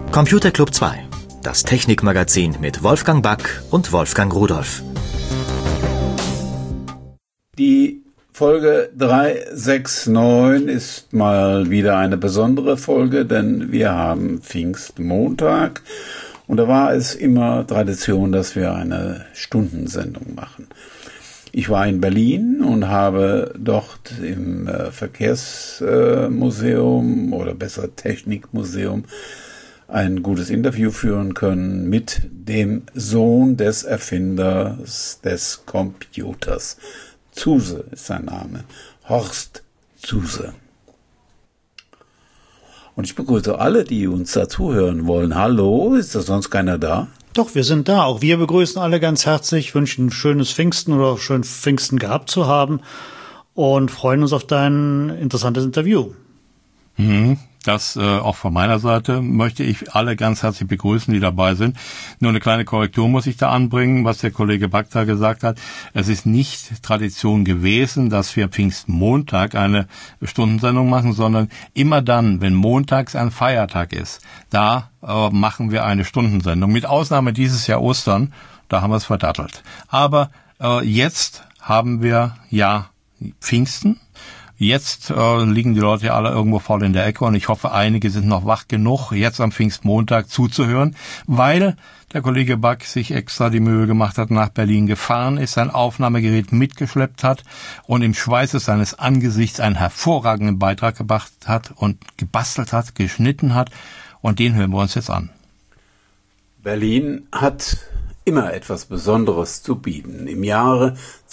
Computer Club 2, das Technikmagazin mit Wolfgang Back und Wolfgang Rudolph. Die Folge 369 ist mal wieder eine besondere Folge, denn wir haben Pfingstmontag und da war es immer Tradition, dass wir eine Stundensendung machen. Ich war in Berlin und habe dort im Verkehrsmuseum oder besser Technikmuseum ein gutes Interview führen können mit dem Sohn des Erfinders des Computers. Zuse ist sein Name, Horst Zuse. Und ich begrüße alle, die uns dazuhören wollen. Hallo, ist da sonst keiner da? Doch, wir sind da. Auch wir begrüßen alle ganz herzlich, wünschen ein schönes Pfingsten oder schön Pfingsten gehabt zu haben und freuen uns auf dein interessantes Interview. Das auch von meiner Seite möchte ich alle ganz herzlich begrüßen, die dabei sind. Nur eine kleine Korrektur muss ich da anbringen, was der Kollege Back da gesagt hat. Es ist nicht Tradition gewesen, dass wir Pfingstmontag eine Stundensendung machen, sondern immer dann, wenn montags ein Feiertag ist, da machen wir eine Stundensendung. Mit Ausnahme dieses Jahr Ostern, da haben wir es verdattelt. Aber jetzt haben wir ja Pfingsten. Jetzt liegen die Leute ja alle irgendwo voll in der Ecke und ich hoffe, einige sind noch wach genug, jetzt am Pfingstmontag zuzuhören, weil der Kollege Back sich extra die Mühe gemacht hat, nach Berlin gefahren ist, sein Aufnahmegerät mitgeschleppt hat und im Schweiße seines Angesichts einen hervorragenden Beitrag gebracht hat und gebastelt hat, geschnitten hat und den hören wir uns jetzt an. Berlin hat immer etwas Besonderes zu bieten. Im Jahre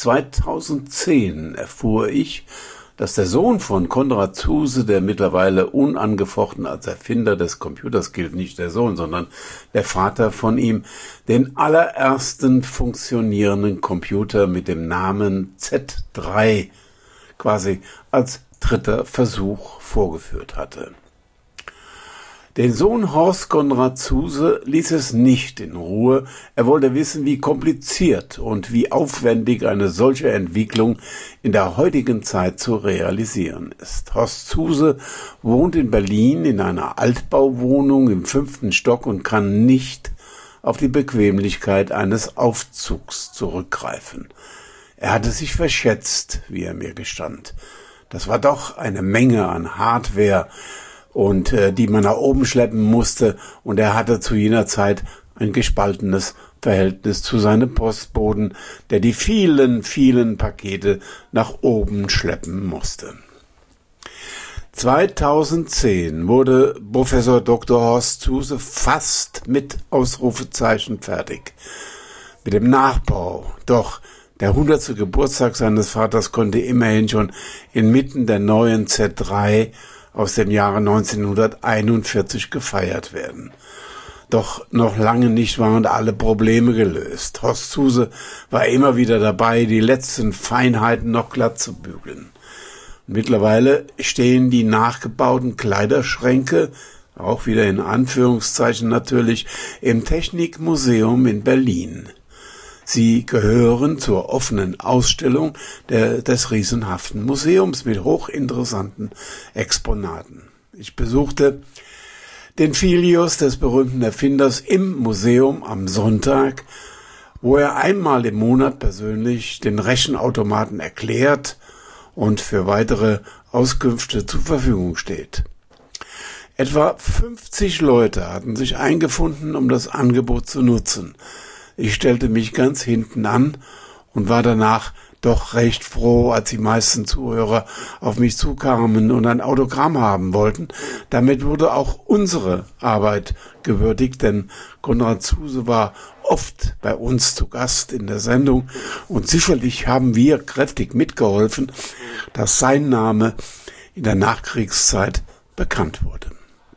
2010 erfuhr ich, dass der Sohn von Konrad Zuse, der mittlerweile unangefochten als Erfinder des Computers gilt, nicht der Sohn, sondern der Vater von ihm, den allerersten funktionierenden Computer mit dem Namen Z3 quasi als dritter Versuch vorgeführt hatte. Den Sohn Horst Konrad Zuse ließ es nicht in Ruhe. Er wollte wissen, wie kompliziert und wie aufwendig eine solche Entwicklung in der heutigen Zeit zu realisieren ist. Horst Zuse wohnt in Berlin in einer Altbauwohnung im 5. Stock und kann nicht auf die Bequemlichkeit eines Aufzugs zurückgreifen. Er hatte sich verschätzt, wie er mir gestand. Das war doch eine Menge an Hardware, und die man nach oben schleppen musste, und er hatte zu jener Zeit ein gespaltenes Verhältnis zu seinem Postboten, der die vielen, vielen Pakete nach oben schleppen musste. 2010 wurde Professor Dr. Horst Zuse fast mit Ausrufezeichen fertig mit dem Nachbau. Doch der 100. Geburtstag seines Vaters konnte immerhin schon inmitten der neuen Z3 aus dem Jahre 1941 gefeiert werden. Doch noch lange nicht waren alle Probleme gelöst. Horst Zuse war immer wieder dabei, die letzten Feinheiten noch glatt zu bügeln. Mittlerweile stehen die nachgebauten Kleiderschränke, auch wieder in Anführungszeichen natürlich, im Technikmuseum in Berlin. Sie gehören zur offenen Ausstellung des riesenhaften Museums mit hochinteressanten Exponaten. Ich besuchte den Filius des berühmten Erfinders im Museum am Sonntag, wo er einmal im Monat persönlich den Rechenautomaten erklärt und für weitere Auskünfte zur Verfügung steht. Etwa 50 Leute hatten sich eingefunden, um das Angebot zu nutzen. Ich stellte mich ganz hinten an und war danach doch recht froh, als die meisten Zuhörer auf mich zukamen und ein Autogramm haben wollten. Damit wurde auch unsere Arbeit gewürdigt, denn Konrad Zuse war oft bei uns zu Gast in der Sendung und sicherlich haben wir kräftig mitgeholfen, dass sein Name in der Nachkriegszeit bekannt wurde.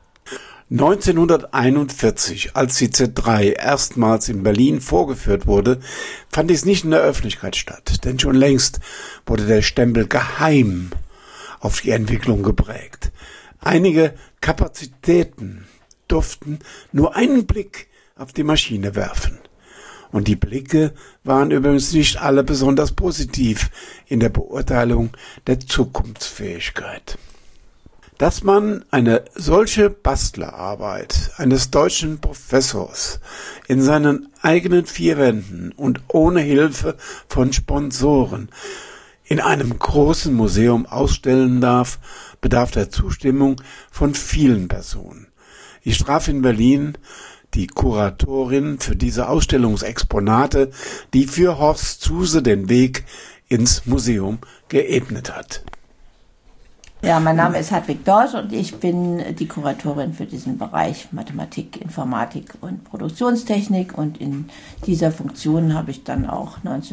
1941, als die Z3 erstmals in Berlin vorgeführt wurde, fand dies nicht in der Öffentlichkeit statt, denn schon längst wurde der Stempel geheim auf die Entwicklung geprägt. Einige Kapazitäten durften nur einen Blick auf die Maschine werfen. Und die Blicke waren übrigens nicht alle besonders positiv in der Beurteilung der Zukunftsfähigkeit. Dass man eine solche Bastlerarbeit eines deutschen Professors in seinen eigenen vier Wänden und ohne Hilfe von Sponsoren in einem großen Museum ausstellen darf, bedarf der Zustimmung von vielen Personen. Ich traf in Berlin die Kuratorin für diese Ausstellungsexponate, die für Horst Zuse den Weg ins Museum geebnet hat. Ja, mein Name ist Hartwig Dorsch und ich bin die Kuratorin für diesen Bereich Mathematik, Informatik und Produktionstechnik, und in dieser Funktion habe ich dann auch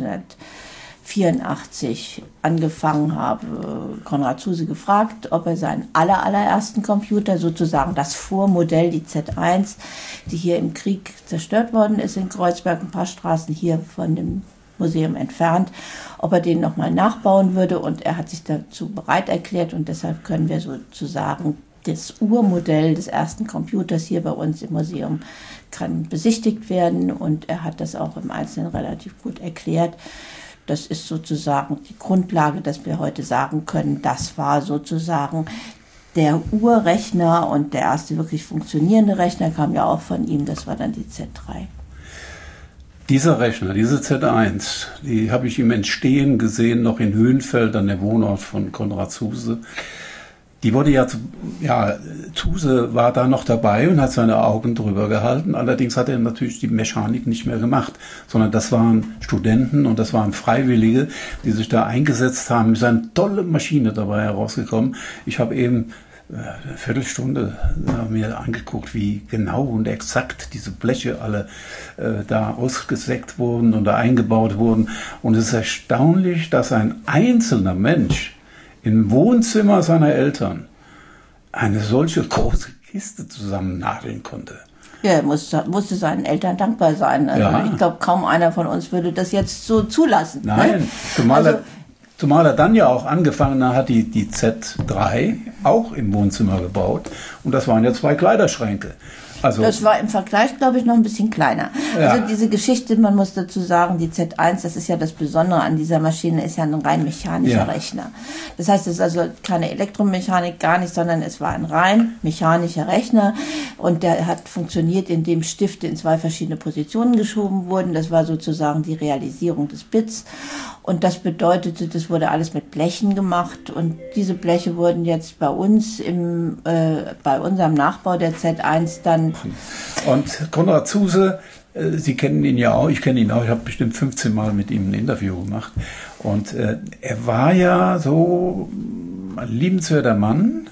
1984 angefangen, habe Konrad Zuse gefragt, ob er seinen allerersten Computer, sozusagen das Vormodell, die Z1, die hier im Krieg zerstört worden ist in Kreuzberg, ein paar Straßen hier von dem Museum entfernt, ob er den nochmal nachbauen würde, und er hat sich dazu bereit erklärt, und deshalb können wir sozusagen das Urmodell des ersten Computers hier bei uns im Museum kann besichtigt werden, und er hat das auch im Einzelnen relativ gut erklärt. Das ist sozusagen die Grundlage, dass wir heute sagen können, das war sozusagen der Urrechner, und der erste wirklich funktionierende Rechner kam ja auch von ihm, das war dann die Z3. Dieser Rechner, diese Z1, die habe ich im Entstehen gesehen, noch in Höhenfeld, an der Wohnort von Konrad Zuse. Die wurde Zuse war da noch dabei und hat seine Augen drüber gehalten. Allerdings hat er natürlich die Mechanik nicht mehr gemacht, sondern das waren Studenten und das waren Freiwillige, die sich da eingesetzt haben. Es ist eine tolle Maschine dabei herausgekommen. Ich habe eben eine Viertelstunde mir angeguckt, wie genau und exakt diese Bleche alle da ausgesägt wurden und da eingebaut wurden. Und es ist erstaunlich, dass ein einzelner Mensch im Wohnzimmer seiner Eltern eine solche große Kiste zusammennageln konnte. Ja, er musste seinen Eltern dankbar sein. Also ja. Ich glaube, kaum einer von uns würde das jetzt so zulassen. Nein, ne? Zumal er dann ja auch angefangen hat, die Z3 auch im Wohnzimmer gebaut. Und das waren ja 2 Kleiderschränke. Also, das war im Vergleich, glaube ich, noch ein bisschen kleiner. Ja. Also diese Geschichte, man muss dazu sagen, die Z1, das ist ja das Besondere an dieser Maschine, ist ja ein rein mechanischer Rechner. Das heißt, es ist also keine Elektromechanik, gar nicht, sondern es war ein rein mechanischer Rechner, und der hat funktioniert, indem Stifte in 2 verschiedene Positionen geschoben wurden. Das war sozusagen die Realisierung des Bits, und das bedeutete, das wurde alles mit Blechen gemacht, und diese Bleche wurden jetzt bei uns bei unserem Nachbau der Z1 dann. Und Konrad Zuse, Sie kennen ihn ja auch, ich kenne ihn auch, ich habe bestimmt 15 Mal mit ihm ein Interview gemacht. Und er war ja so ein liebenswerter Mann,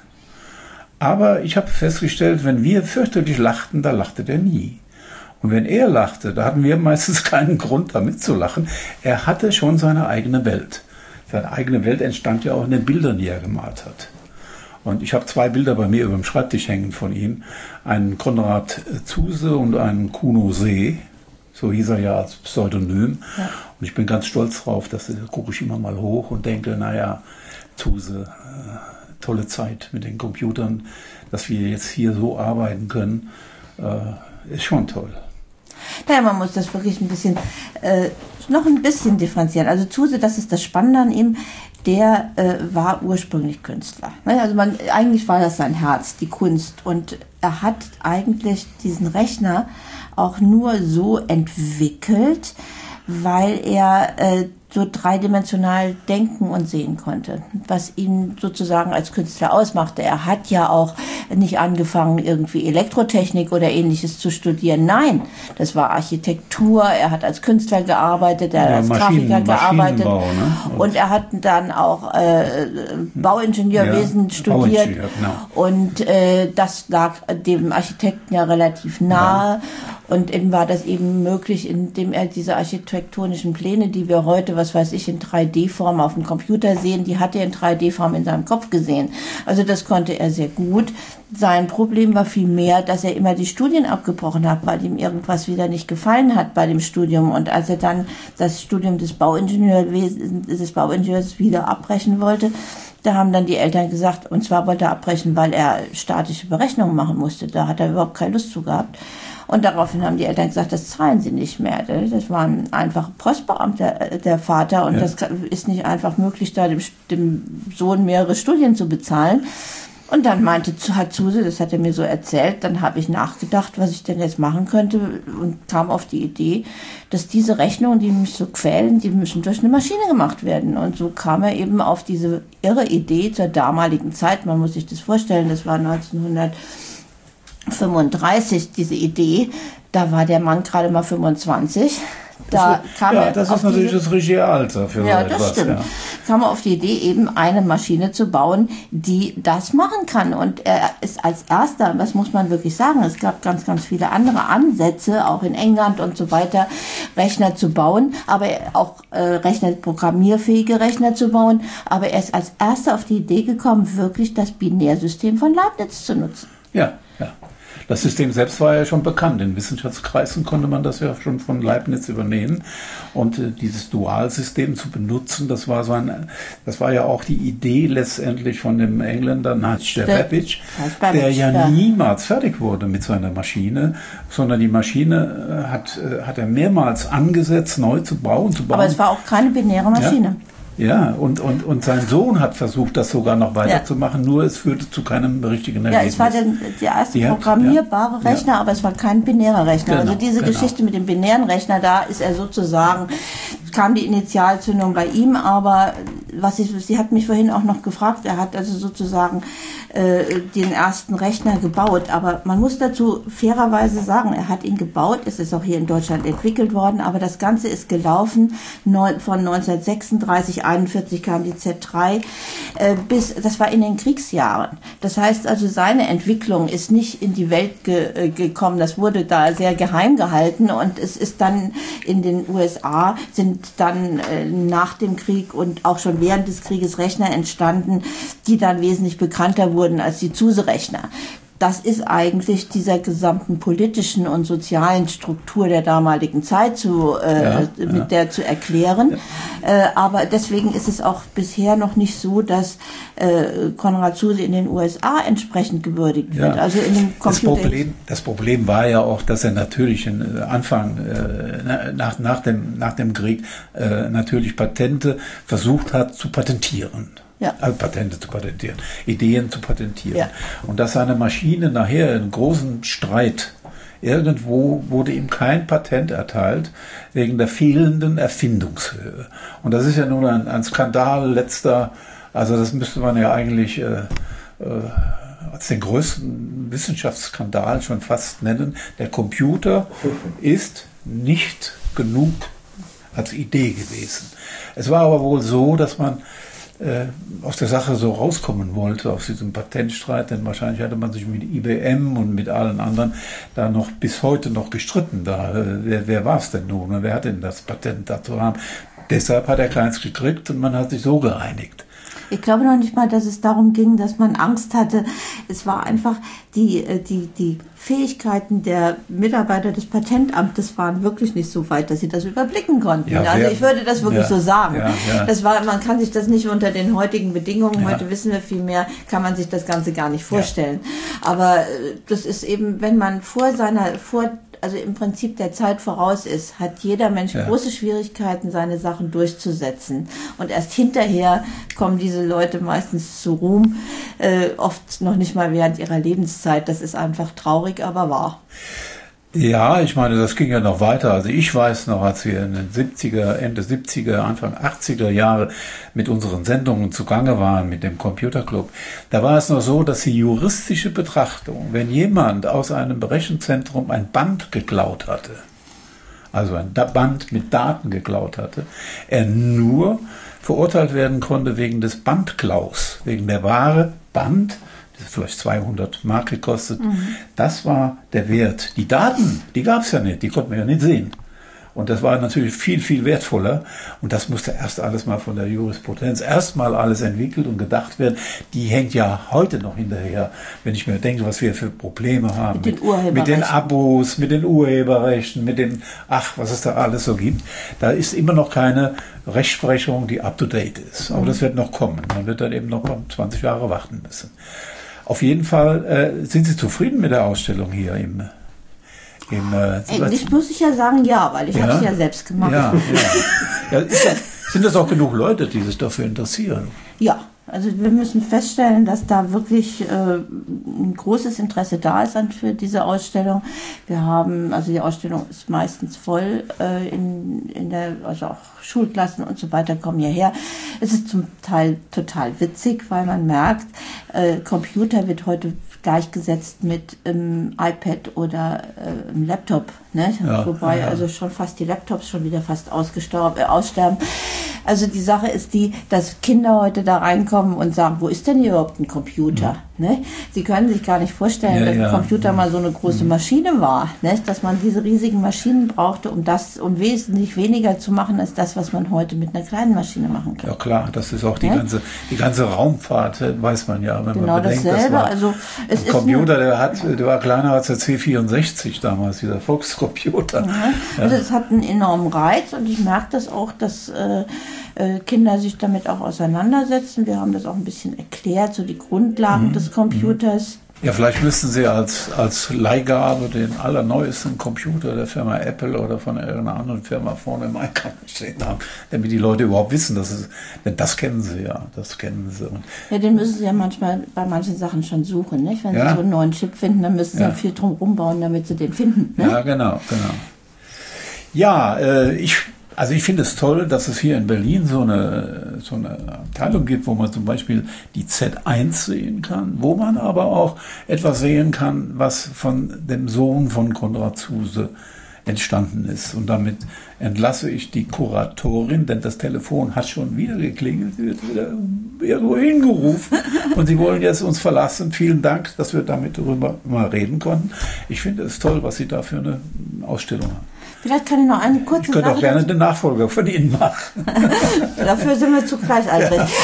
aber ich habe festgestellt, wenn wir fürchterlich lachten, da lachte der nie. Und wenn er lachte, da hatten wir meistens keinen Grund, damit zu lachen. Er hatte schon seine eigene Welt. Seine eigene Welt entstand ja auch in den Bildern, die er gemalt hat. Und ich habe 2 Bilder bei mir über dem Schreibtisch hängen von ihm. Einen Konrad Zuse und einen Kuno See. So hieß er ja als Pseudonym. Ja. Und ich bin ganz stolz drauf, da gucke ich immer mal hoch und denke, naja, Zuse, tolle Zeit mit den Computern, dass wir jetzt hier so arbeiten können, ist schon toll. Naja, man muss das wirklich noch ein bisschen differenzieren. Also Zuse, das ist das Spannende an ihm, der war ursprünglich Künstler. Also eigentlich war das sein Herz, die Kunst. Und er hat eigentlich diesen Rechner auch nur so entwickelt, weil er so dreidimensional denken und sehen konnte, was ihn sozusagen als Künstler ausmachte. Er hat ja auch nicht angefangen, irgendwie Elektrotechnik oder Ähnliches zu studieren. Nein, das war Architektur. Er hat als Künstler gearbeitet, er hat als Grafiker gearbeitet. Ne? Und er hat dann auch Bauingenieurwesen studiert. Genau. Und das lag dem Architekten ja relativ nahe. Ja. Und ihm war das eben möglich, indem er diese architektonischen Pläne, die wir heute, was weiß ich, in 3D-Form auf dem Computer sehen, die hat er in 3D-Form in seinem Kopf gesehen. Also das konnte er sehr gut. Sein Problem war vielmehr, dass er immer die Studien abgebrochen hat, weil ihm irgendwas wieder nicht gefallen hat bei dem Studium. Und als er dann das Studium des Bauingenieurs wieder abbrechen wollte, da haben dann die Eltern gesagt, und zwar wollte er abbrechen, weil er statische Berechnungen machen musste. Da hat er überhaupt keine Lust zu gehabt. Und daraufhin haben die Eltern gesagt, das zahlen sie nicht mehr. Das war ein einfacher Postbeamter, der Vater. Und das ist nicht einfach möglich, da dem Sohn mehrere Studien zu bezahlen. Und dann hat Zuse, das hat er mir so erzählt, dann habe ich nachgedacht, was ich denn jetzt machen könnte und kam auf die Idee, dass diese Rechnungen, die mich so quälen, die müssen durch eine Maschine gemacht werden. Und so kam er eben auf diese irre Idee zur damaligen Zeit. Man muss sich das vorstellen, das war 1935 diese Idee. Da war der Mann gerade mal 25. Das ist natürlich das richtige Alter für so etwas. Ja, das stimmt. Ja. Kam er auf die Idee, eben eine Maschine zu bauen, die das machen kann. Und er ist als erster, das muss man wirklich sagen, es gab ganz, ganz viele andere Ansätze, auch in England und so weiter, Rechner zu bauen, aber auch programmierfähige Rechner zu bauen. Aber er ist als erster auf die Idee gekommen, wirklich das Binärsystem von Leibniz zu nutzen. Ja, ja. Das System selbst war ja schon bekannt. In Wissenschaftskreisen konnte man das ja schon von Leibniz übernehmen. Und dieses Dualsystem zu benutzen, das war ja auch die Idee letztendlich von dem Engländer Nigel Babbage, der ja niemals fertig wurde mit seiner Maschine, sondern die Maschine hat er mehrmals angesetzt, neu zu bauen. Aber es war auch keine binäre Maschine. Ja. Ja, und sein Sohn hat versucht, das sogar noch weiterzumachen, nur es führte zu keinem richtigen Ergebnis. Ja, es war der erste programmierbare Rechner, aber es war kein binärer Rechner. Genau, also diese Geschichte mit dem binären Rechner, da ist er sozusagen, kam die Initialzündung bei ihm, aber sie hat mich vorhin auch noch gefragt, er hat also sozusagen den ersten Rechner gebaut, aber man muss dazu fairerweise sagen, er hat ihn gebaut, es ist auch hier in Deutschland entwickelt worden, aber das Ganze ist gelaufen von 1936, 41 kam die Z3, das war in den Kriegsjahren. Das heißt also, seine Entwicklung ist nicht in die Welt gekommen, das wurde da sehr geheim gehalten und es ist dann in den USA, sind dann nach dem Krieg und auch schon während des Krieges Rechner entstanden, die dann wesentlich bekannter wurden als die Zuse-Rechner. Das ist eigentlich dieser gesamten politischen und sozialen Struktur der damaligen Zeit mit der zu erklären. Ja. Aber deswegen ist es auch bisher noch nicht so, dass Konrad Zuse in den USA entsprechend gewürdigt wird. Also in dem das Problem war ja auch, dass er natürlich Anfang nach dem Krieg natürlich Patente versucht hat zu patentieren. Ja. Also Patente zu patentieren, Ideen zu patentieren. Ja. Und dass seine Maschine nachher in großen Streit, irgendwo wurde ihm kein Patent erteilt, wegen der fehlenden Erfindungshöhe. Und das ist ja nun ein Skandal also das müsste man ja eigentlich als den größten Wissenschaftsskandal schon fast nennen. Der Computer ist nicht genug als Idee gewesen. Es war aber wohl so, dass man aus der Sache so rauskommen wollte, aus diesem Patentstreit, denn wahrscheinlich hatte man sich mit IBM und mit allen anderen da noch bis heute noch gestritten. Wer war es denn nun und wer hat denn das Patent dazu haben? Deshalb hat er keins gekriegt und man hat sich so geeinigt. Ich glaube noch nicht mal, dass es darum ging, dass man Angst hatte. Es war einfach, die Fähigkeiten der Mitarbeiter des Patentamtes waren wirklich nicht so weit, dass sie das überblicken konnten. Ja, also ich würde das wirklich so sagen. Man kann sich das nicht unter den heutigen Bedingungen, heute wissen wir viel mehr, kann man sich das Ganze gar nicht vorstellen. Aber das ist eben, wenn man also im Prinzip der Zeit voraus ist, hat jeder Mensch große Schwierigkeiten, seine Sachen durchzusetzen. Und erst hinterher kommen diese Leute meistens zu Ruhm, oft noch nicht mal während ihrer Lebenszeit. Das ist einfach traurig, aber wahr. Ja, ich meine, das ging ja noch weiter. Also ich weiß noch, als wir in den Ende 70er, Anfang 80er Jahre mit unseren Sendungen zugange waren, mit dem Computerclub, da war es noch so, dass die juristische Betrachtung, wenn jemand aus einem Rechenzentrum ein Band geklaut hatte, also ein Band mit Daten geklaut hatte, er nur verurteilt werden konnte wegen des Bandklaus, wegen der Ware Band, das vielleicht 200 Mark gekostet. Das war der Wert. Die Daten, die gab es ja nicht, die konnten wir ja nicht sehen. Und das war natürlich viel, viel wertvoller. Und das musste erst alles mal von der Jurisprudenz erstmal alles entwickelt und gedacht werden. Die hängt ja heute noch hinterher, wenn ich mir denke, was wir für Probleme haben. Mit den Abos, mit den Urheberrechten, mit den, was es da alles so gibt. Da ist immer noch keine Rechtsprechung, die up-to-date ist. Aber das wird noch kommen. Man wird dann eben noch 20 Jahre warten müssen. Auf jeden Fall sind Sie zufrieden mit der Ausstellung hier eigentlich muss ich ja sagen, ja, weil ich habe es ja selbst gemacht. Ja, Sind das auch genug Leute, die sich dafür interessieren? Ja. Also wir müssen feststellen, dass da wirklich ein großes Interesse da ist für diese Ausstellung. Also die Ausstellung ist meistens voll also auch Schulklassen und so weiter kommen hierher. Es ist zum Teil total witzig, weil man merkt, Computer wird heute gleichgesetzt mit iPad oder Laptop, ne? Ja, wobei also schon fast die Laptops schon wieder fast aussterben. Also die Sache ist die, dass Kinder heute da reinkommen und sagen, wo ist denn hier überhaupt ein Computer? Ne? Sie können sich gar nicht vorstellen, dass ein Computer mal so eine große Maschine war, ne? Dass man diese riesigen Maschinen brauchte, um wesentlich weniger zu machen, als das, was man heute mit einer kleinen Maschine machen kann. Ja klar, das ist auch die ganze Raumfahrt, weiß man ja, wenn genau man bedenkt, dasselbe. Also ein Computer, der war kleiner als der C64 damals, dieser Volkscomputer. Ja. Also es hat einen enormen Reiz und ich merke das auch, dass Kinder sich damit auch auseinandersetzen. Wir haben das auch ein bisschen erklärt, so die Grundlagen des Computers. Ja, vielleicht müssten Sie als Leihgabe den allerneuesten Computer der Firma Apple oder von irgendeiner anderen Firma vorne im Eingang stehen haben, damit die Leute überhaupt wissen, denn das kennen sie ja, Ja, den müssen Sie ja manchmal bei manchen Sachen schon suchen, nicht? Wenn Sie so einen neuen Chip finden, dann müssen Sie viel drum rumbauen, damit Sie den finden. Ne? Ja, genau. Ja, ich finde es toll, dass es hier in Berlin so eine Abteilung gibt, wo man zum Beispiel die Z1 sehen kann, wo man aber auch etwas sehen kann, was von dem Sohn von Konrad Zuse entstanden ist. Und damit entlasse ich die Kuratorin, denn das Telefon hat schon wieder geklingelt, wird wieder irgendwo hingerufen und Sie wollen jetzt uns verlassen. Vielen Dank, dass wir damit darüber mal reden konnten. Ich finde es toll, was Sie da für eine Ausstellung haben. Vielleicht kann ich noch eine kurze Ich könnte auch gerne den Nachfolger von Ihnen machen. Dafür sind wir zu gleichaltrig. Ja.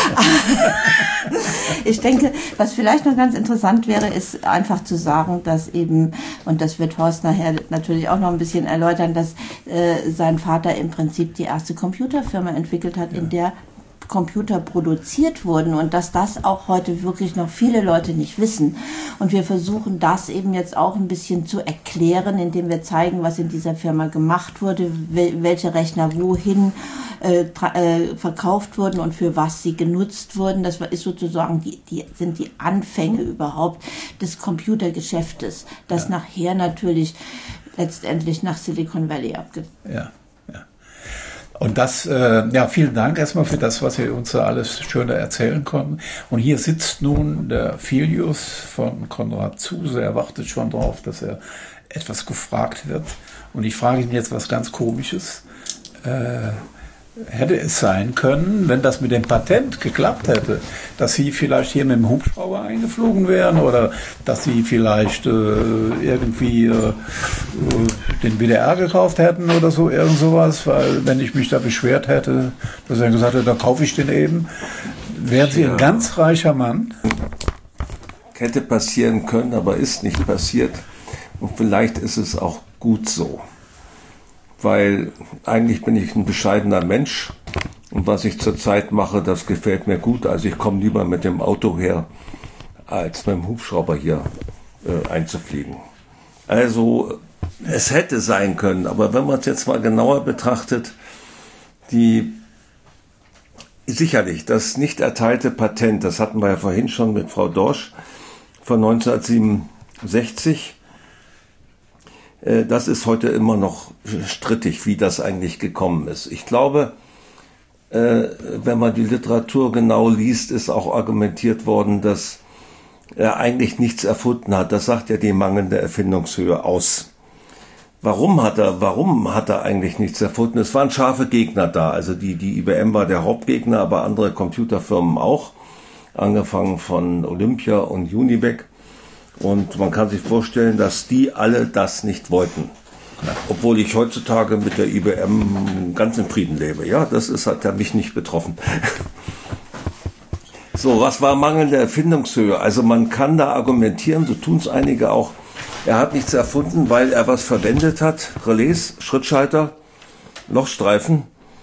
Ich denke, was vielleicht noch ganz interessant wäre, ist einfach zu sagen, dass eben, und das wird Horst nachher natürlich auch noch ein bisschen erläutern, dass sein Vater im Prinzip die erste Computerfirma entwickelt hat, in der Computer produziert wurden und dass das auch heute wirklich noch viele Leute nicht wissen. Und wir versuchen das eben jetzt auch ein bisschen zu erklären, indem wir zeigen, was in dieser Firma gemacht wurde, welche Rechner wohin verkauft wurden und für was sie genutzt wurden. Das ist sozusagen sind die Anfänge überhaupt des Computergeschäftes, das nachher natürlich letztendlich nach Silicon Valley abgeht. Ja. Und das, vielen Dank erstmal für das, was ihr uns da alles Schöne erzählen konnten. Und hier sitzt nun der Filius von Konrad Zuse. Er wartet schon darauf, dass er etwas gefragt wird. Und ich frage ihn jetzt was ganz Komisches. Hätte es sein können, wenn das mit dem Patent geklappt hätte, dass Sie vielleicht hier mit dem Hubschrauber eingeflogen wären oder dass Sie vielleicht irgendwie den WDR gekauft hätten oder so, irgend sowas, weil wenn ich mich da beschwert hätte, dass er gesagt hätte, da kaufe ich den eben, wären Sie ein ganz reicher Mann? Hätte passieren können, aber ist nicht passiert. Und vielleicht ist es auch gut so. Weil eigentlich bin ich ein bescheidener Mensch und was ich zurzeit mache, das gefällt mir gut. Also ich komme lieber mit dem Auto her, als mit dem Hubschrauber hier einzufliegen. Also es hätte sein können, aber wenn man es jetzt mal genauer betrachtet, sicherlich das nicht erteilte Patent, das hatten wir ja vorhin schon mit Frau Dorsch von 1967, das ist heute immer noch strittig, wie das eigentlich gekommen ist. Ich glaube, wenn man die Literatur genau liest, ist auch argumentiert worden, dass er eigentlich nichts erfunden hat. Das sagt ja die mangelnde Erfindungshöhe aus. Warum hat er eigentlich nichts erfunden? Es waren scharfe Gegner da. Also die IBM war der Hauptgegner, aber andere Computerfirmen auch. Angefangen von Olympia und Univac. Und man kann sich vorstellen, dass die alle das nicht wollten. Obwohl ich heutzutage mit der IBM ganz im Frieden lebe. Ja, hat ja mich nicht betroffen. So, was war mangelnde Erfindungshöhe? Also man kann da argumentieren, so tun es einige auch. Er hat nichts erfunden, weil er was verwendet hat. Relais, Schrittschalter, Lochstreifen,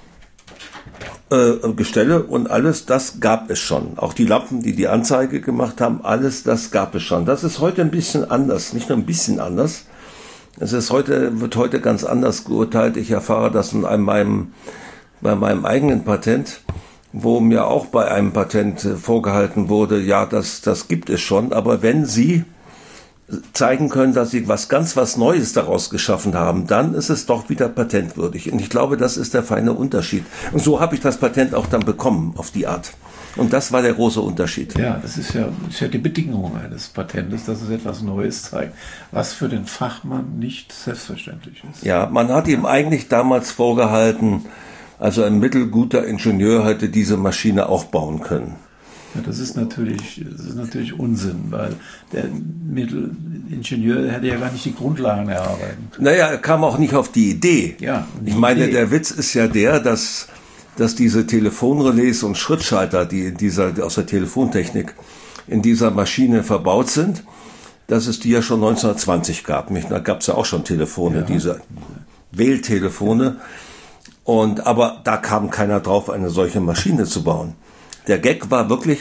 Gestelle und alles, das gab es schon. Auch die Lampen, die Anzeige gemacht haben, alles, das gab es schon. Das ist heute ein bisschen anders, nicht nur ein bisschen anders. Es ist wird heute ganz anders geurteilt. Ich erfahre das in meinem bei meinem eigenen Patent, wo mir auch bei einem Patent vorgehalten wurde, ja, das gibt es schon, aber wenn Sie zeigen können, dass Sie was Neues daraus geschaffen haben, dann ist es doch wieder patentwürdig. Und ich glaube, das ist der feine Unterschied. Und so habe ich das Patent auch dann bekommen, auf die Art. Und das war der große Unterschied. Ja, das ist ja die Bedingung eines Patentes, dass es etwas Neues zeigt, was für den Fachmann nicht selbstverständlich ist. Ja, man hat ihm eigentlich damals vorgehalten, also ein mittelguter Ingenieur hätte diese Maschine auch bauen können. Ja, das ist natürlich Unsinn, weil der Mittelingenieur hätte ja gar nicht die Grundlagen erarbeiten können. Naja, er kam auch nicht auf die Idee. Ja, ich meine, der Witz ist ja der, dass diese Telefonrelais und Schrittschalter, die aus der Telefontechnik in dieser Maschine verbaut sind, dass es die ja schon 1920 gab. Da gab es ja auch schon Telefone, diese Wähltelefone. Aber da kam keiner drauf, eine solche Maschine zu bauen. Der Gag war wirklich,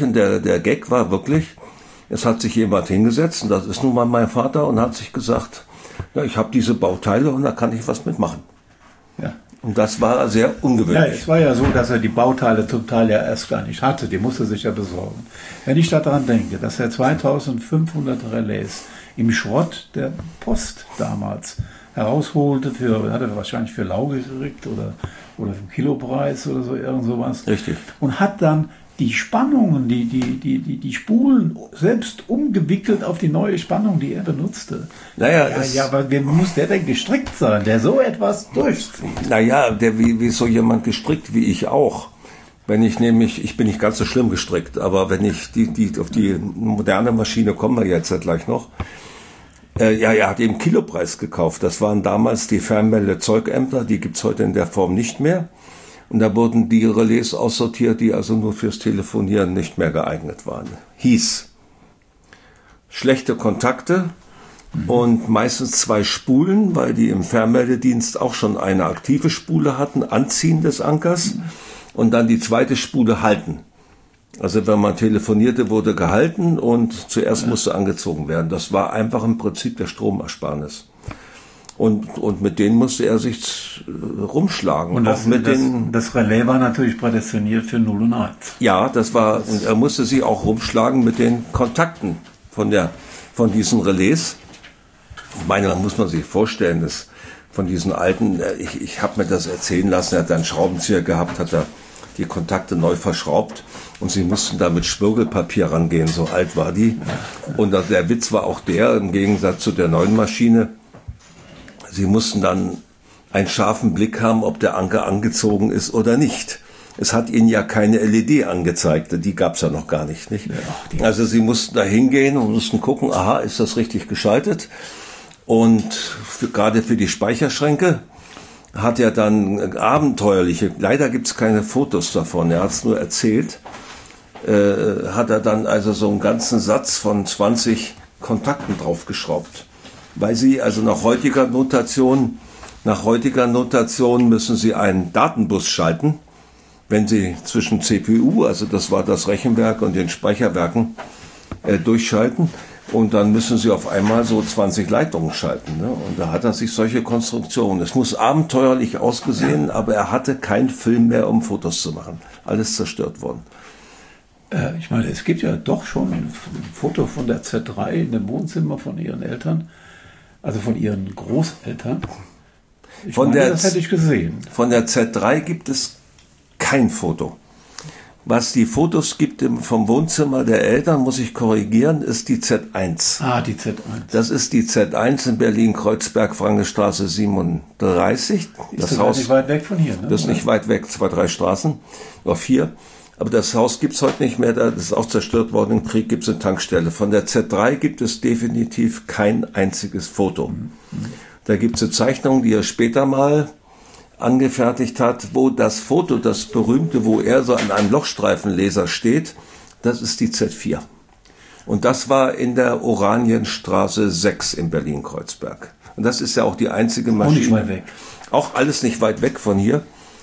es hat sich jemand hingesetzt, und das ist nun mal mein Vater, und hat sich gesagt, ja, ich habe diese Bauteile und da kann ich was mitmachen. Ja. Und das war sehr ungewöhnlich. Ja, es war ja so, dass er die Bauteile zum Teil ja erst gar nicht hatte. Die musste sich ja besorgen. Wenn ich daran denke, dass er 2500 Relais im Schrott der Post damals herausholte, hat er wahrscheinlich für lau gekriegt oder für einen Kilopreis oder so, irgend sowas. Richtig. Und hat dann die Spannungen, die Spulen selbst umgewickelt auf die neue Spannung, die er benutzte. Naja, aber wie muss der denn gestrickt sein, der so etwas durchzieht? Naja, wie so jemand gestrickt wie ich auch. Wenn ich nämlich, ich bin nicht ganz so schlimm gestrickt, aber wenn ich auf die moderne Maschine kommen wir jetzt gleich noch. Er hat eben Kilopreis gekauft. Das waren damals die Fernmelde-Zeugämter, die gibt's heute in der Form nicht mehr. Und da wurden die Relais aussortiert, die also nur fürs Telefonieren nicht mehr geeignet waren. Hieß schlechte Kontakte und meistens 2 Spulen, weil die im Fernmeldedienst auch schon eine aktive Spule hatten, Anziehen des Ankers, und dann die zweite Spule halten. Also wenn man telefonierte, wurde gehalten und zuerst musste angezogen werden. Das war einfach im Prinzip der Stromersparnis. Und mit denen musste er sich rumschlagen. Und das Relais war natürlich prädestiniert für 0 und 1. Ja, und er musste sich auch rumschlagen mit den Kontakten von diesen Relais. Ich meine, da muss man sich vorstellen, dass von diesen alten, ich habe mir das erzählen lassen, er hat einen Schraubenzieher gehabt, hat er die Kontakte neu verschraubt und sie mussten da mit Schmirgelpapier rangehen, so alt war die. Und der Witz war auch der, im Gegensatz zu der neuen Maschine, sie mussten dann einen scharfen Blick haben, ob der Anker angezogen ist oder nicht. Es hat ihnen ja keine LED angezeigt, die gab's ja noch gar nicht. Ja, also sie mussten da hingehen und mussten gucken, aha, ist das richtig geschaltet? Und gerade für die Speicherschränke hat er dann abenteuerliche, leider gibt's keine Fotos davon, er hat's nur erzählt, hat er dann also so einen ganzen Satz von 20 Kontakten draufgeschraubt. Weil sie also nach heutiger Notation müssen sie einen Datenbus schalten, wenn sie zwischen CPU, also das war das Rechenwerk, und den Speicherwerken durchschalten. Und dann müssen sie auf einmal so 20 Leitungen schalten. Ne? Und da hat er sich solche Konstruktionen. Es muss abenteuerlich ausgesehen, aber er hatte keinen Film mehr, um Fotos zu machen. Alles zerstört worden. Ich meine, es gibt ja doch schon ein Foto von der Z3 in dem Wohnzimmer von ihren Eltern, also von ihren Großeltern. Das hätte ich gesehen. Von der Z3 gibt es kein Foto. Was die Fotos gibt vom Wohnzimmer der Eltern, muss ich korrigieren, ist die Z1. Ah, die Z1. Das ist die Z1 in Berlin-Kreuzberg, Frankenstraße 37. Das Haus ist nicht weit weg von hier, ne? Das ist nicht weit weg, 2, 3 Straßen, oder 4. Aber das Haus gibt's heute nicht mehr, das ist auch zerstört worden im Krieg, gibt's eine Tankstelle. Von der Z3 gibt es definitiv kein einziges Foto. Da gibt's eine Zeichnung, die er später mal angefertigt hat, wo das Foto, das berühmte, wo er so an einem Lochstreifenleser steht, das ist die Z4. Und das war in der Oranienstraße 6 in Berlin-Kreuzberg. Und das ist ja auch die einzige Maschine. Auch nicht weit weg. Auch alles nicht weit weg von hier,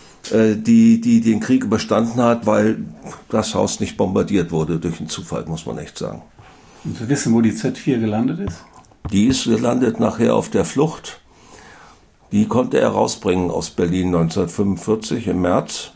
die den Krieg überstanden hat, weil das Haus nicht bombardiert wurde, durch einen Zufall, muss man echt sagen. Und Sie wissen, wo die Z4 gelandet ist? Die ist gelandet nachher auf der Flucht. Die konnte er rausbringen aus Berlin 1945 im März.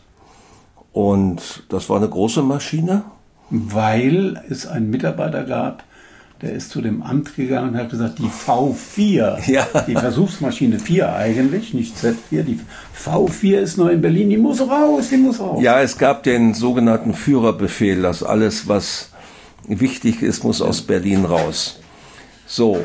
Und das war eine große Maschine. Weil es einen Mitarbeiter gab, der ist zu dem Amt gegangen und hat gesagt, die V4, ja. Die Versuchsmaschine 4 eigentlich, nicht Z4, die V4 ist noch in Berlin, die muss raus. Ja, es gab den sogenannten Führerbefehl, dass alles, was wichtig ist, muss aus Berlin raus. So,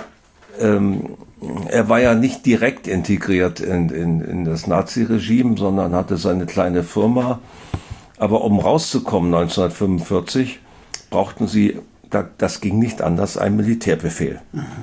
er war ja nicht direkt integriert in das Naziregime, sondern hatte seine kleine Firma. Aber um rauszukommen 1945, brauchten sie, das ging nicht anders, einen Militärbefehl.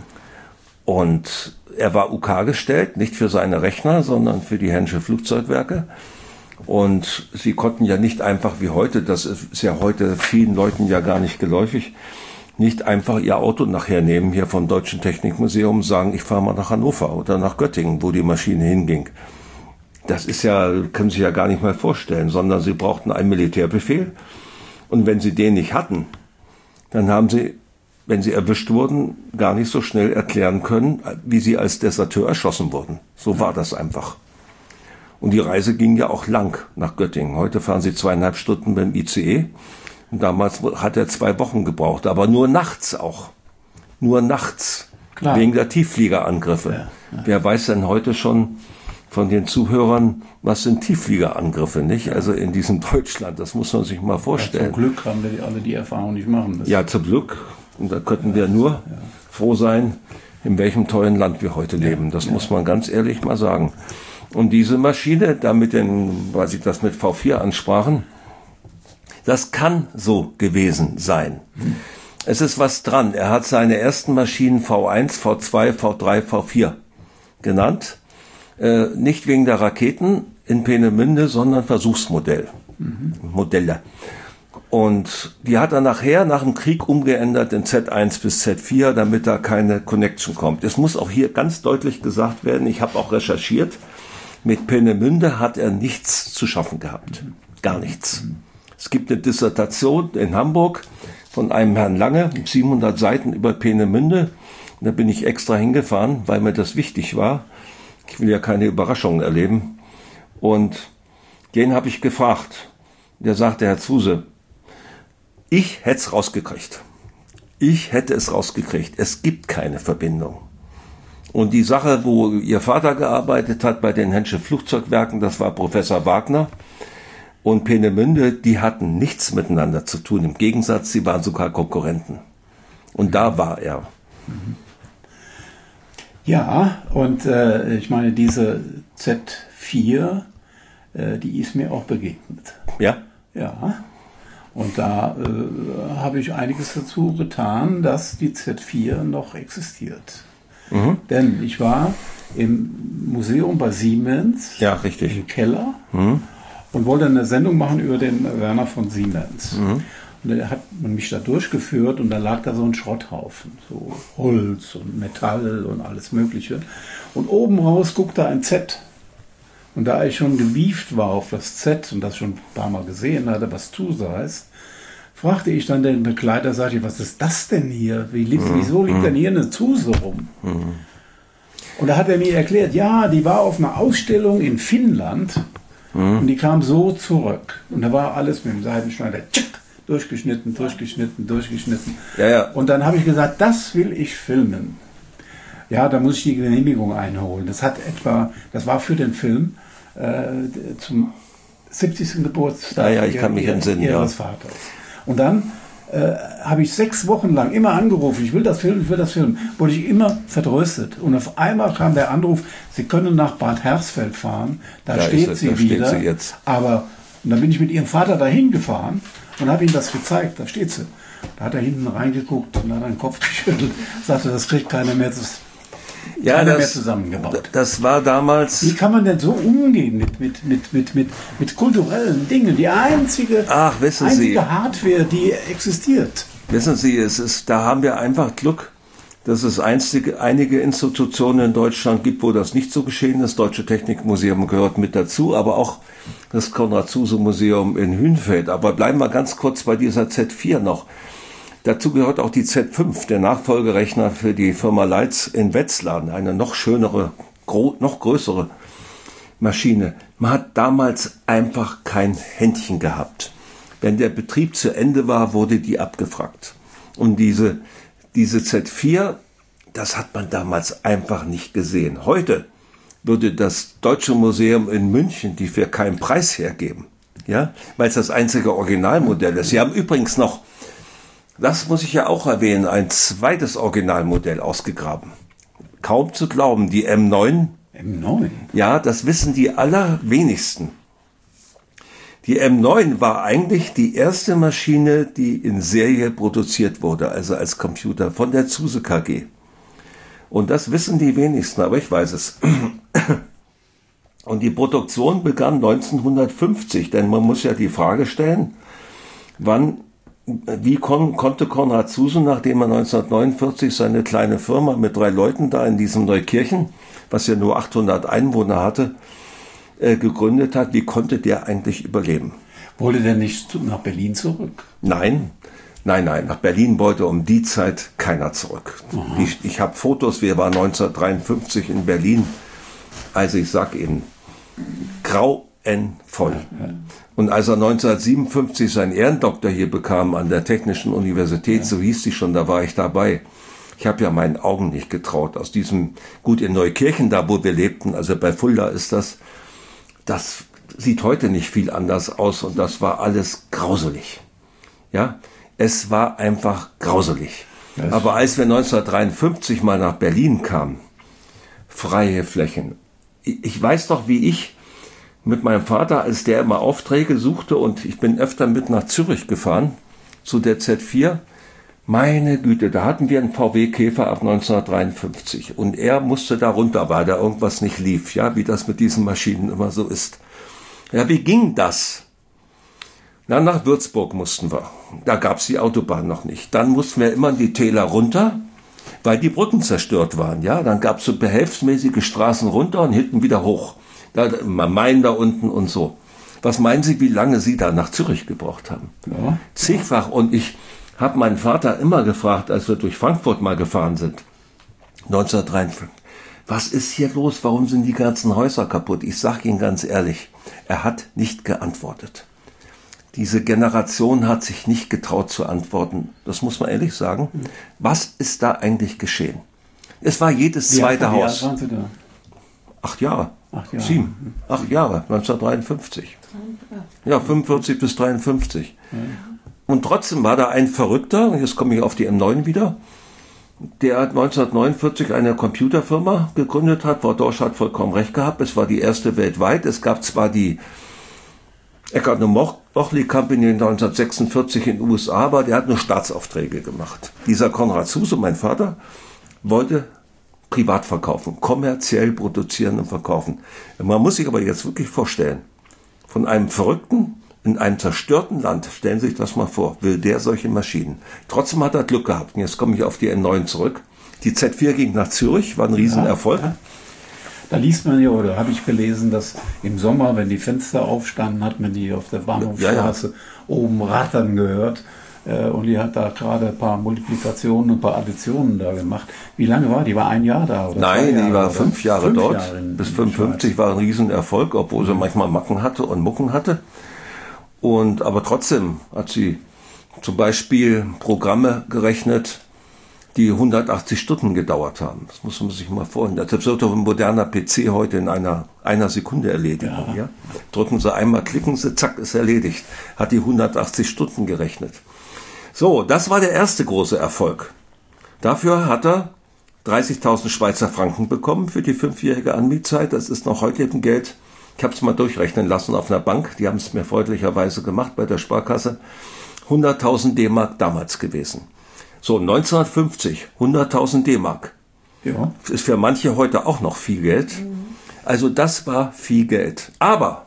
Und er war UK gestellt, nicht für seine Rechner, sondern für die Henschel Flugzeugwerke. Und sie konnten ja nicht einfach wie heute, das ist ja heute vielen Leuten ja gar nicht geläufig, nicht einfach ihr Auto nachher nehmen hier vom Deutschen Technikmuseum und sagen, ich fahre mal nach Hannover oder nach Göttingen, wo die Maschine hinging. Das ist ja, können Sie sich ja gar nicht mal vorstellen, sondern sie brauchten einen Militärbefehl. Und wenn sie den nicht hatten, dann haben sie, wenn sie erwischt wurden, gar nicht so schnell erklären können, wie sie als Deserteur erschossen wurden. So war das einfach. Und die Reise ging ja auch lang nach Göttingen. Heute fahren sie 2,5 Stunden beim ICE. Und damals hat er 2 Wochen gebraucht, aber nur nachts auch. Nur nachts. Klar. Wegen der Tieffliegerangriffe. Ja. Wer weiß denn heute schon von den Zuhörern, was sind Tieffliegerangriffe, nicht? Ja. Also in diesem Deutschland, das muss man sich mal vorstellen. Ja, zum Glück haben wir alle die Erfahrung nicht machen müssen. Ja, zum Glück. Und da könnten wir nur froh sein, in welchem tollen Land wir heute leben. Das muss man ganz ehrlich mal sagen. Und diese Maschine, weil Sie das mit V4 ansprachen, das kann so gewesen sein. Es ist was dran. Er hat seine ersten Maschinen V1, V2, V3, V4 genannt. Nicht wegen der Raketen in Peenemünde, sondern Versuchsmodelle. Und die hat er nachher nach dem Krieg umgeändert in Z1 bis Z4, damit da keine Connection kommt. Es muss auch hier ganz deutlich gesagt werden, ich habe auch recherchiert, mit Peenemünde hat er nichts zu schaffen gehabt. Gar nichts. Es gibt eine Dissertation in Hamburg von einem Herrn Lange, 700 Seiten über Peenemünde. Und da bin ich extra hingefahren, weil mir das wichtig war. Ich will ja keine Überraschungen erleben. Und den habe ich gefragt. Der sagte, Herr Zuse, ich hätte es rausgekriegt. Ich hätte es rausgekriegt. Es gibt keine Verbindung. Und die Sache, wo Ihr Vater gearbeitet hat bei den Henschel Flugzeugwerken, das war Professor Wagner. Und Peenemünde, die hatten nichts miteinander zu tun. Im Gegensatz, sie waren sogar Konkurrenten. Und da war er. Ja, und ich meine, diese Z4, die ist mir auch begegnet. Ja? Ja. Und da habe ich einiges dazu getan, dass die Z4 noch existiert. Denn ich war im Museum bei Siemens, ja, richtig, im Keller, und wollte eine Sendung machen über den Werner von Siemens. Und da hat man mich da durchgeführt und da lag da so ein Schrotthaufen, so Holz und Metall und alles Mögliche. Und oben raus guckte ein Z. Und da ich schon gewieft war auf das Z und das schon ein paar Mal gesehen hatte, was Zuse heißt, fragte ich dann den Begleiter, sagte ich, was ist das denn hier? Wieso liegt denn hier eine Zuse rum? Und da hat er mir erklärt, ja, die war auf einer Ausstellung in Finnland und die kam so zurück. Und da war alles mit dem Seidenschneider, tschick, durchgeschnitten. Ja, ja. Und dann habe ich gesagt, das will ich filmen. Ja, da muss ich die Genehmigung einholen. Das war für den Film zum 70. Geburtstag ich kann mich entsinnen, ihres Vaters. Und dann habe ich 6 Wochen lang immer angerufen, ich will das filmen. Wurde ich immer vertröstet. Und auf einmal kam der Anruf, Sie können nach Bad Hersfeld fahren, da steht sie wieder. Steht sie jetzt. Aber und dann bin ich mit ihrem Vater dahin gefahren und habe ihm das gezeigt, da steht sie. Da hat er hinten reingeguckt und hat den Kopf geschüttelt, sagte, das kriegt keiner mehr zusammengebaut. Das war damals. Wie kann man denn so umgehen mit kulturellen Dingen? Die einzige Hardware, die existiert. Wissen Sie, da haben wir einfach Glück, dass es einige Institutionen in Deutschland gibt, wo das nicht so geschehen ist. Das Deutsche Technikmuseum gehört mit dazu, aber auch das Konrad-Zuse-Museum in Hünfeld. Aber bleiben wir ganz kurz bei dieser Z4 noch. Dazu gehört auch die Z5, der Nachfolgerechner für die Firma Leitz in Wetzlar, eine noch schönere noch größere Maschine. Man hat damals einfach kein Händchen gehabt. Wenn der Betrieb zu Ende war, wurde die abgefragt. Und diese Z4, das hat man damals einfach nicht gesehen. Heute würde das Deutsche Museum in München die für keinen Preis hergeben. Ja, weil es das einzige Originalmodell ist. Sie haben übrigens noch, das muss ich ja auch erwähnen, ein zweites Originalmodell ausgegraben. Kaum zu glauben, die M9. M9? Ja, das wissen die allerwenigsten. Die M9 war eigentlich die erste Maschine, die in Serie produziert wurde, also als Computer von der Zuse KG. Und das wissen die wenigsten, aber ich weiß es. Und die Produktion begann 1950, denn man muss ja die Frage stellen, wie konnte Konrad Zuse, nachdem er 1949 seine kleine Firma mit 3 Leuten da in diesem Neukirchen, was ja nur 800 Einwohner hatte, gegründet hat, wie konnte der eigentlich überleben? Wollte der nicht nach Berlin zurück? Nein, nach Berlin wollte um die Zeit keiner zurück. Ich habe Fotos, wir waren 1953 in Berlin, also ich sag Ihnen, grauenvoll. Und als er 1957 seinen Ehrendoktor hier bekam an der Technischen Universität, so hieß die schon, da war ich dabei. Ich habe ja meinen Augen nicht getraut. Aus diesem, gut in Neukirchen, da wo wir lebten, also bei Fulda ist das sieht heute nicht viel anders aus und das war alles grauselig. Ja, es war einfach grauselig. Aber als wir 1953 mal nach Berlin kamen, freie Flächen. Ich weiß doch, wie ich mit meinem Vater, als der immer Aufträge suchte und ich bin öfter mit nach Zürich gefahren, zu der Z4, meine Güte, da hatten wir einen VW Käfer ab 1953 und er musste da runter, weil da irgendwas nicht lief, ja, wie das mit diesen Maschinen immer so ist. Ja, wie ging das? Na, nach Würzburg mussten wir. Da gab's die Autobahn noch nicht. Dann mussten wir immer in die Täler runter, weil die Brücken zerstört waren, ja. Dann gab's so behelfsmäßige Straßen runter und hinten wieder hoch. Da, Main da unten und so. Was meinen Sie, wie lange Sie da nach Zürich gebraucht haben? Ja. Zigfach. Und ich habe meinen Vater immer gefragt, als wir durch Frankfurt mal gefahren sind, 1953, was ist hier los? Warum sind die ganzen Häuser kaputt? Ich sage Ihnen ganz ehrlich, er hat nicht geantwortet. Diese Generation hat sich nicht getraut zu antworten. Das muss man ehrlich sagen. Was ist da eigentlich geschehen? Es war jedes zweite Haus. Wie alt waren Sie da? 8 Jahre. 8 Jahre. 7. 8 Jahre, 1953. Ja, 45 bis 53. Und trotzdem war da ein Verrückter, und jetzt komme ich auf die M9 wieder, der 1949 eine Computerfirma gegründet hat. Frau Dorsch hat vollkommen recht gehabt. Es war die erste weltweit. Es gab zwar die Eckert & Mochley Company 1946 in den USA, aber der hat nur Staatsaufträge gemacht. Dieser Konrad Zuse, mein Vater, wollte privat verkaufen, kommerziell produzieren und verkaufen. Man muss sich aber jetzt wirklich vorstellen, von einem Verrückten in einem zerstörten Land, stellen Sie sich das mal vor, will der solche Maschinen. Trotzdem hat er Glück gehabt. Und jetzt komme ich auf die N9 zurück. Die Z4 ging nach Zürich, war ein Riesenerfolg. Ja. Da liest man ja, oder habe ich gelesen, dass im Sommer, wenn die Fenster aufstanden, hat man die auf der Bahnhofstraße oben rattern gehört. Und die hat da gerade ein paar Multiplikationen und ein paar Additionen da gemacht. Wie lange war die? War 1 Jahr da? Oder Nein, die war 5 Jahre 5 dort. Jahre bis 55 war ein Riesenerfolg, obwohl sie manchmal Macken hatte und Mucken hatte. Aber trotzdem hat sie zum Beispiel Programme gerechnet, die 180 Stunden gedauert haben. Das muss man sich mal vorstellen. Das wird doch ein moderner PC heute in einer Sekunde erledigen. Ja. Drücken Sie einmal, klicken Sie, zack, ist erledigt. Hat die 180 Stunden gerechnet. So, das war der erste große Erfolg. Dafür hat er 30.000 Schweizer Franken bekommen für die 5-jährige Anmietzeit. Das ist noch heute ein Geld. Ich habe es mal durchrechnen lassen auf einer Bank. Die haben es mir freundlicherweise gemacht bei der Sparkasse. 100.000 D-Mark damals gewesen. So, 1950, 100.000 D-Mark. Ja. Das ist für manche heute auch noch viel Geld. Also das war viel Geld. Aber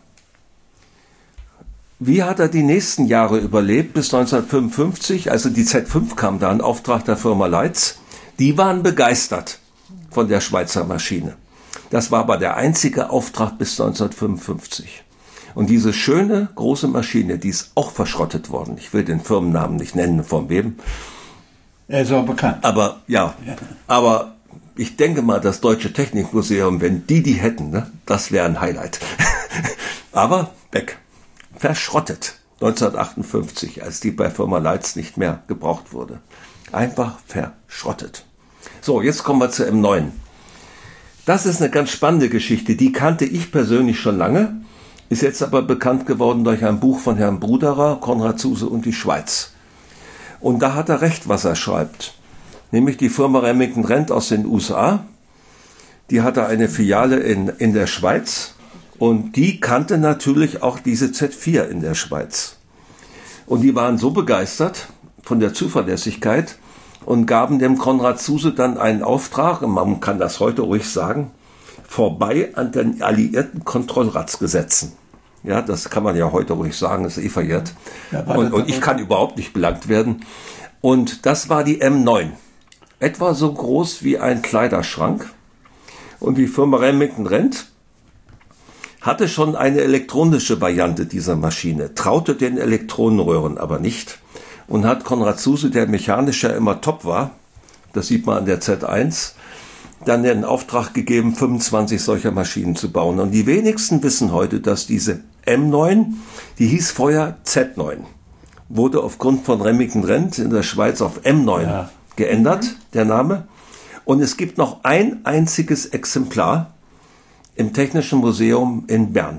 wie hat er die nächsten Jahre überlebt bis 1955? Also die Z5 kam da in Auftrag der Firma Leitz. Die waren begeistert von der Schweizer Maschine. Das war aber der einzige Auftrag bis 1955. Und diese schöne, große Maschine, die ist auch verschrottet worden. Ich will den Firmennamen nicht nennen, von wem. Er ist auch bekannt. Aber, ja. Aber ich denke mal, das Deutsche Technikmuseum, wenn die hätten, ne, das wäre ein Highlight. Aber weg. Verschrottet. 1958, als die bei Firma Leitz nicht mehr gebraucht wurde. Einfach verschrottet. So, jetzt kommen wir zur M9. Das ist eine ganz spannende Geschichte. Die kannte ich persönlich schon lange, ist jetzt aber bekannt geworden durch ein Buch von Herrn Bruderer, Konrad Zuse und die Schweiz. Und da hat er recht, was er schreibt. Nämlich die Firma Remington Rent aus den USA. Die hatte eine Filiale in der Schweiz. Und die kannte natürlich auch diese Z4 in der Schweiz. Und die waren so begeistert von der Zuverlässigkeit und gaben dem Konrad Zuse dann einen Auftrag, und man kann das heute ruhig sagen, vorbei an den alliierten Kontrollratsgesetzen. Ja, das kann man ja heute ruhig sagen, ist verjährt. Ja, und ich kann überhaupt nicht belangt werden. Und das war die M9. Etwa so groß wie ein Kleiderschrank. Und die Firma Remington Rent hatte schon eine elektronische Variante dieser Maschine, traute den Elektronenröhren aber nicht und hat Konrad Zuse, der mechanisch ja immer top war, das sieht man an der Z1, dann den Auftrag gegeben, 25 solcher Maschinen zu bauen. Und die wenigsten wissen heute, dass diese M9, die hieß vorher Z9, wurde aufgrund von Remington Rent in der Schweiz auf M9 geändert, der Name. Und es gibt noch ein einziges Exemplar im Technischen Museum in Bern.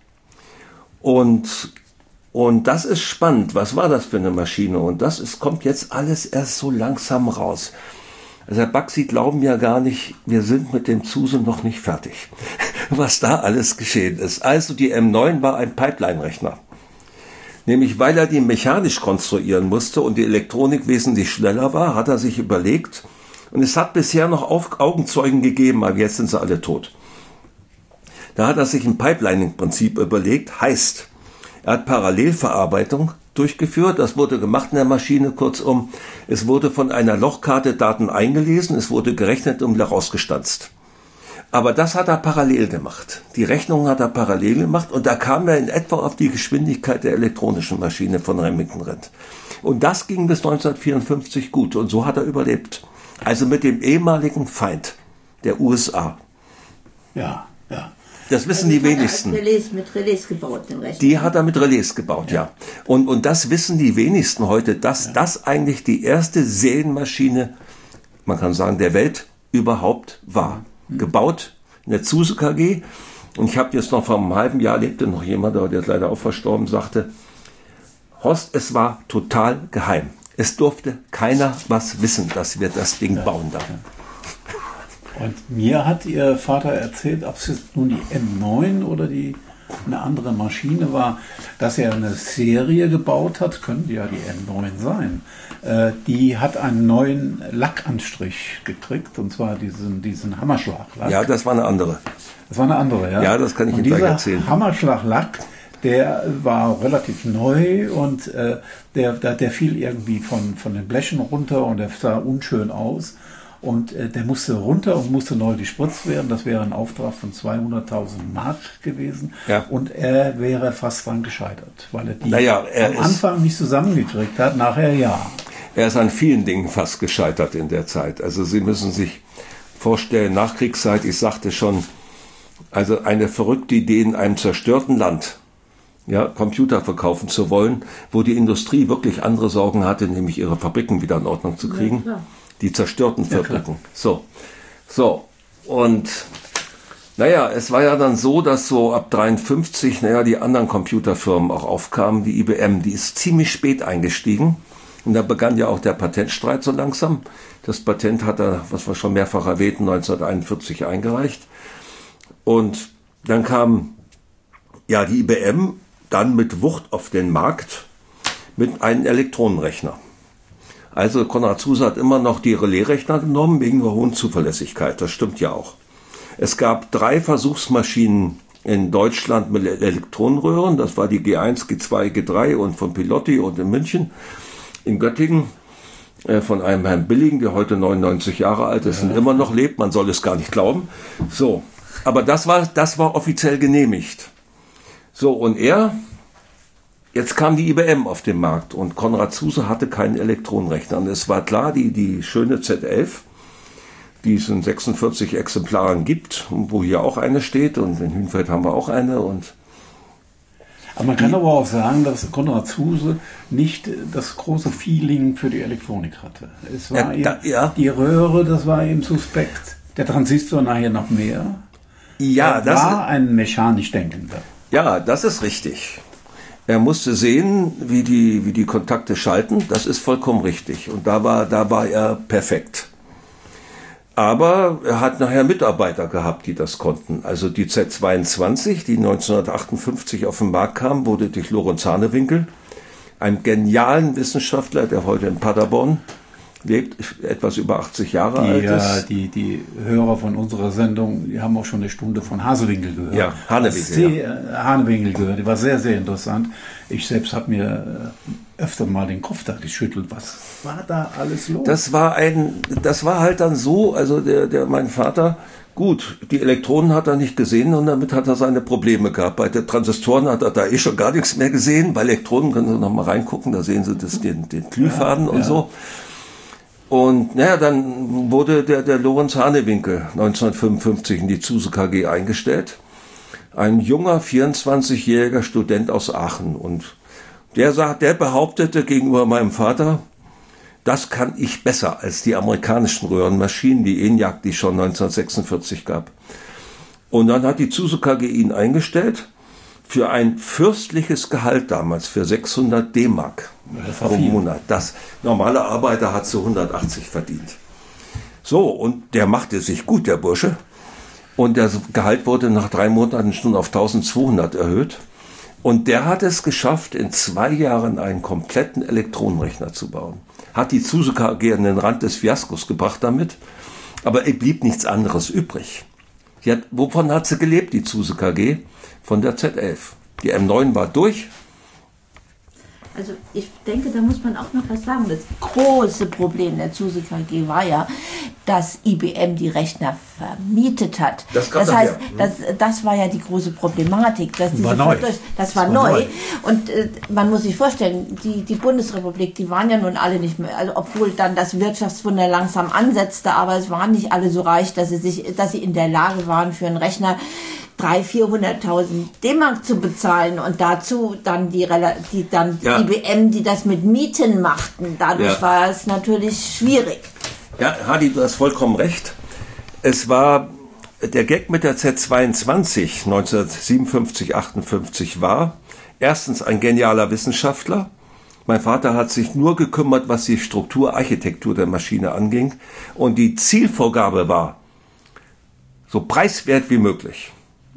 Und das ist spannend. Was war das für eine Maschine? Und kommt jetzt alles erst so langsam raus. Also Herr Back, Sie glauben ja gar nicht, wir sind mit dem Zuse noch nicht fertig, was da alles geschehen ist. Also die M9 war ein Pipeline-Rechner. Nämlich weil er die mechanisch konstruieren musste und die Elektronik wesentlich schneller war, hat er sich überlegt, und es hat bisher noch Augenzeugen gegeben, aber jetzt sind sie alle tot. Da hat er sich ein Pipelining-Prinzip überlegt, heißt, er hat Parallelverarbeitung durchgeführt, das wurde gemacht in der Maschine, kurzum, es wurde von einer Lochkarte Daten eingelesen, es wurde gerechnet und wieder rausgestanzt. Aber das hat er parallel gemacht. Die Rechnungen hat er parallel gemacht und da kam er in etwa auf die Geschwindigkeit der elektronischen Maschine von Remington Rent. Und das ging bis 1954 gut und so hat er überlebt. Also mit dem ehemaligen Feind der USA. Ja. Das wissen die wenigsten. Mit Relais gebaut, den Rechner. Die hat er mit Relais gebaut, ja. Und das wissen die wenigsten heute, dass das eigentlich die erste Serienmaschine, man kann sagen, der Welt überhaupt war. Gebaut in der Zuse KG. Und ich habe jetzt noch vor einem halben Jahr, lebte noch jemand, der ist leider auch verstorben, sagte, Horst, es war total geheim. Es durfte keiner was wissen, dass wir das Ding bauen da. Und mir hat Ihr Vater erzählt, ob es jetzt nun die M9 oder eine andere Maschine war, dass er eine Serie gebaut hat, könnte ja die M9 sein. Die hat einen neuen Lackanstrich gekriegt, und zwar diesen Hammerschlaglack. Ja, das war eine andere. Das war eine andere, ja? Ja, das kann ich Ihnen gleich erzählen. Dieser Hammerschlaglack, der war relativ neu und der fiel irgendwie von den Blechen runter und der sah unschön aus. Und der musste runter und musste neu gespritzt werden. Das wäre ein Auftrag von 200.000 Mark gewesen. Ja. Und er wäre fast dran gescheitert, weil er die am Anfang nicht zusammengekriegt hat, nachher ja. Er ist an vielen Dingen fast gescheitert in der Zeit. Also Sie müssen sich vorstellen, Nachkriegszeit, ich sagte schon, also eine verrückte Idee in einem zerstörten Land, ja, Computer verkaufen zu wollen, wo die Industrie wirklich andere Sorgen hatte, nämlich ihre Fabriken wieder in Ordnung zu kriegen. Ja, die zerstörten Fabriken. Ja, so. Und naja, es war ja dann so, dass so ab 53, die anderen Computerfirmen auch aufkamen, die IBM, die ist ziemlich spät eingestiegen. Und da begann ja auch der Patentstreit so langsam. Das Patent hat er, was wir schon mehrfach erwähnten, 1941 eingereicht. Und dann kam ja die IBM dann mit Wucht auf den Markt mit einem Elektronenrechner. Also Konrad Zuse hat immer noch die Relaisrechner genommen, wegen der hohen Zuverlässigkeit. Das stimmt ja auch. Es gab 3 Versuchsmaschinen in Deutschland mit Elektronenröhren. Das war die G1, G2, G3 und von Pilotti und in München. In Göttingen von einem Herrn Billing, der heute 99 Jahre alt ist und immer noch lebt. Man soll es gar nicht glauben. So, aber das war offiziell genehmigt. So, und jetzt kam die IBM auf den Markt und Konrad Zuse hatte keinen Elektronenrechner. Und es war klar, die schöne Z11 die es in 46 Exemplaren gibt, wo hier auch eine steht und in Hünfeld haben wir auch eine. Aber man kann aber auch sagen, dass Konrad Zuse nicht das große Feeling für die Elektronik hatte. Es war die Röhre, das war ihm suspekt. Der Transistor nachher noch mehr. Ja, das war ein mechanisch Denkender. Ja, das ist richtig. Er musste sehen, wie die Kontakte schalten. Das ist vollkommen richtig. Und da war er perfekt. Aber er hat nachher Mitarbeiter gehabt, die das konnten. Also die Z22, die 1958 auf den Markt kam, wurde durch Lorenz Hanewinkel, einem genialen Wissenschaftler, der heute in Paderborn lebt, etwas über 80 Jahre alt ist. Die Hörer von unserer Sendung, die haben auch schon eine Stunde von Hasewinkel gehört. Ja, Hanewinkel. Hanewinkel gehört, die war sehr, sehr interessant. Ich selbst habe mir öfter mal den Kopf da geschüttelt. Was war da alles los? Das war halt dann so, also mein Vater, gut, die Elektronen hat er nicht gesehen und damit hat er seine Probleme gehabt. Bei den Transistoren hat er da schon gar nichts mehr gesehen. Bei Elektronen können Sie noch mal reingucken, da sehen Sie den Glühfaden und so. Und dann wurde der Lorenz Hanewinkel 1955 in die Zuse KG eingestellt. Ein junger, 24-jähriger Student aus Aachen. Und der behauptete gegenüber meinem Vater, das kann ich besser als die amerikanischen Röhrenmaschinen, die ENIAC, die es schon 1946 gab. Und dann hat die Zuse KG ihn eingestellt für ein fürstliches Gehalt damals, für 600 D-Mark pro Monat. Das normale Arbeiter hat so 180 verdient. So, und der machte sich gut, der Bursche. Und das Gehalt wurde nach 3 Monaten schon auf 1200 erhöht. Und der hat es geschafft, in 2 Jahren einen kompletten Elektronenrechner zu bauen. Hat die Zuse KG an den Rand des Fiaskos gebracht damit, aber es blieb nichts anderes übrig. Wovon hat sie gelebt, die Zuse KG? Von der Z11. Die M9 war durch. Also ich denke, da muss man auch noch was sagen. Das große Problem der Zuse KG war ja, dass IBM die Rechner vermietet hat. Das heißt, das war ja die große Problematik. Dass das war neu. Und man muss sich vorstellen, die Bundesrepublik, die waren ja nun alle nicht mehr, also obwohl dann das Wirtschaftswunder langsam ansetzte, aber es waren nicht alle so reich, dass sie in der Lage waren, für einen Rechner 300.000-400.000 D-Mark zu bezahlen und dazu dann IBM, die das mit Mieten machten. Dadurch war es natürlich schwierig. Ja, Hadi, du hast vollkommen recht. Es war der Gag mit der Z22 1957, 58 war erstens ein genialer Wissenschaftler. Mein Vater hat sich nur gekümmert, was die Struktur, Architektur der Maschine anging. Und die Zielvorgabe war, so preiswert wie möglich.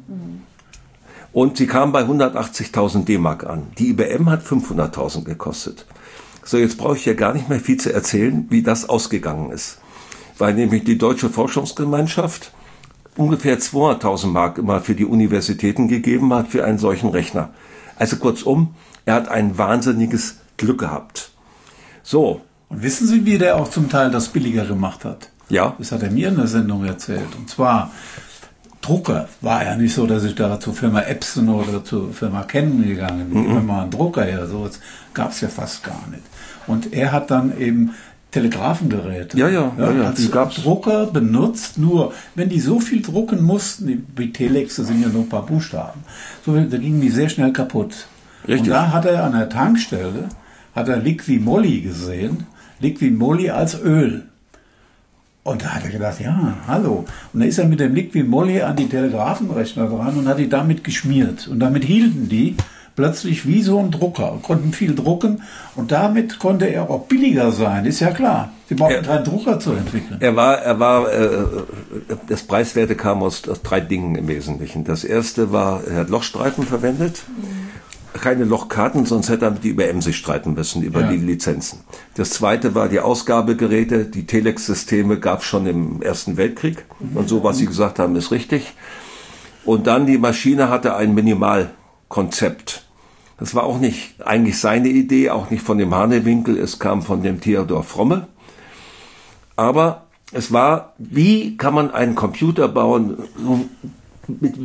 Und sie kam bei 180.000 D-Mark an. Die IBM hat 500.000 gekostet. So, jetzt brauche ich ja gar nicht mehr viel zu erzählen, wie das ausgegangen ist. Weil nämlich die Deutsche Forschungsgemeinschaft ungefähr 200.000 Mark immer für die Universitäten gegeben hat für einen solchen Rechner. Also kurzum, er hat ein wahnsinniges Glück gehabt. So. Und wissen Sie, wie der auch zum Teil das billiger gemacht hat? Ja. Das hat er mir in der Sendung erzählt. Und zwar Drucker. War ja nicht so, dass ich da zur Firma Epson oder zur Firma Canon gegangen bin. Immer mal einen Drucker her. So gab es ja fast gar nicht. Und er hat dann eben Telegrafengeräte. Hat Drucker benutzt, nur wenn die so viel drucken mussten, wie Telex, das sind ja nur ein paar Buchstaben, so, da gingen die sehr schnell kaputt. Richtig. Und da hat er an der Tankstelle, Liqui-Moly gesehen, Liqui-Moly als Öl. Und da hat er gedacht, ja, hallo. Und da ist er mit dem Liqui-Moly an die Telegrafenrechner dran und hat die damit geschmiert. Und damit hielten die plötzlich wie so ein Drucker, konnten viel drucken und damit konnte er auch billiger sein, ist ja klar. Sie brauchten keinen Drucker zu entwickeln. Das Preiswerte kam aus 3 Dingen im Wesentlichen. Das erste war, er hat Lochstreifen verwendet, keine Lochkarten, sonst hätte er mit die IBM sich streiten müssen über die Lizenzen. Das zweite war die Ausgabegeräte, die Telex-Systeme gab es schon im Ersten Weltkrieg und so, was Sie gesagt haben, ist richtig. Und dann die Maschine hatte ein Minimalkonzept. Das war auch nicht eigentlich seine Idee, auch nicht von dem Hanewinkel, es kam von dem Theodor Fromme. Aber es war, wie kann man einen Computer bauen, mit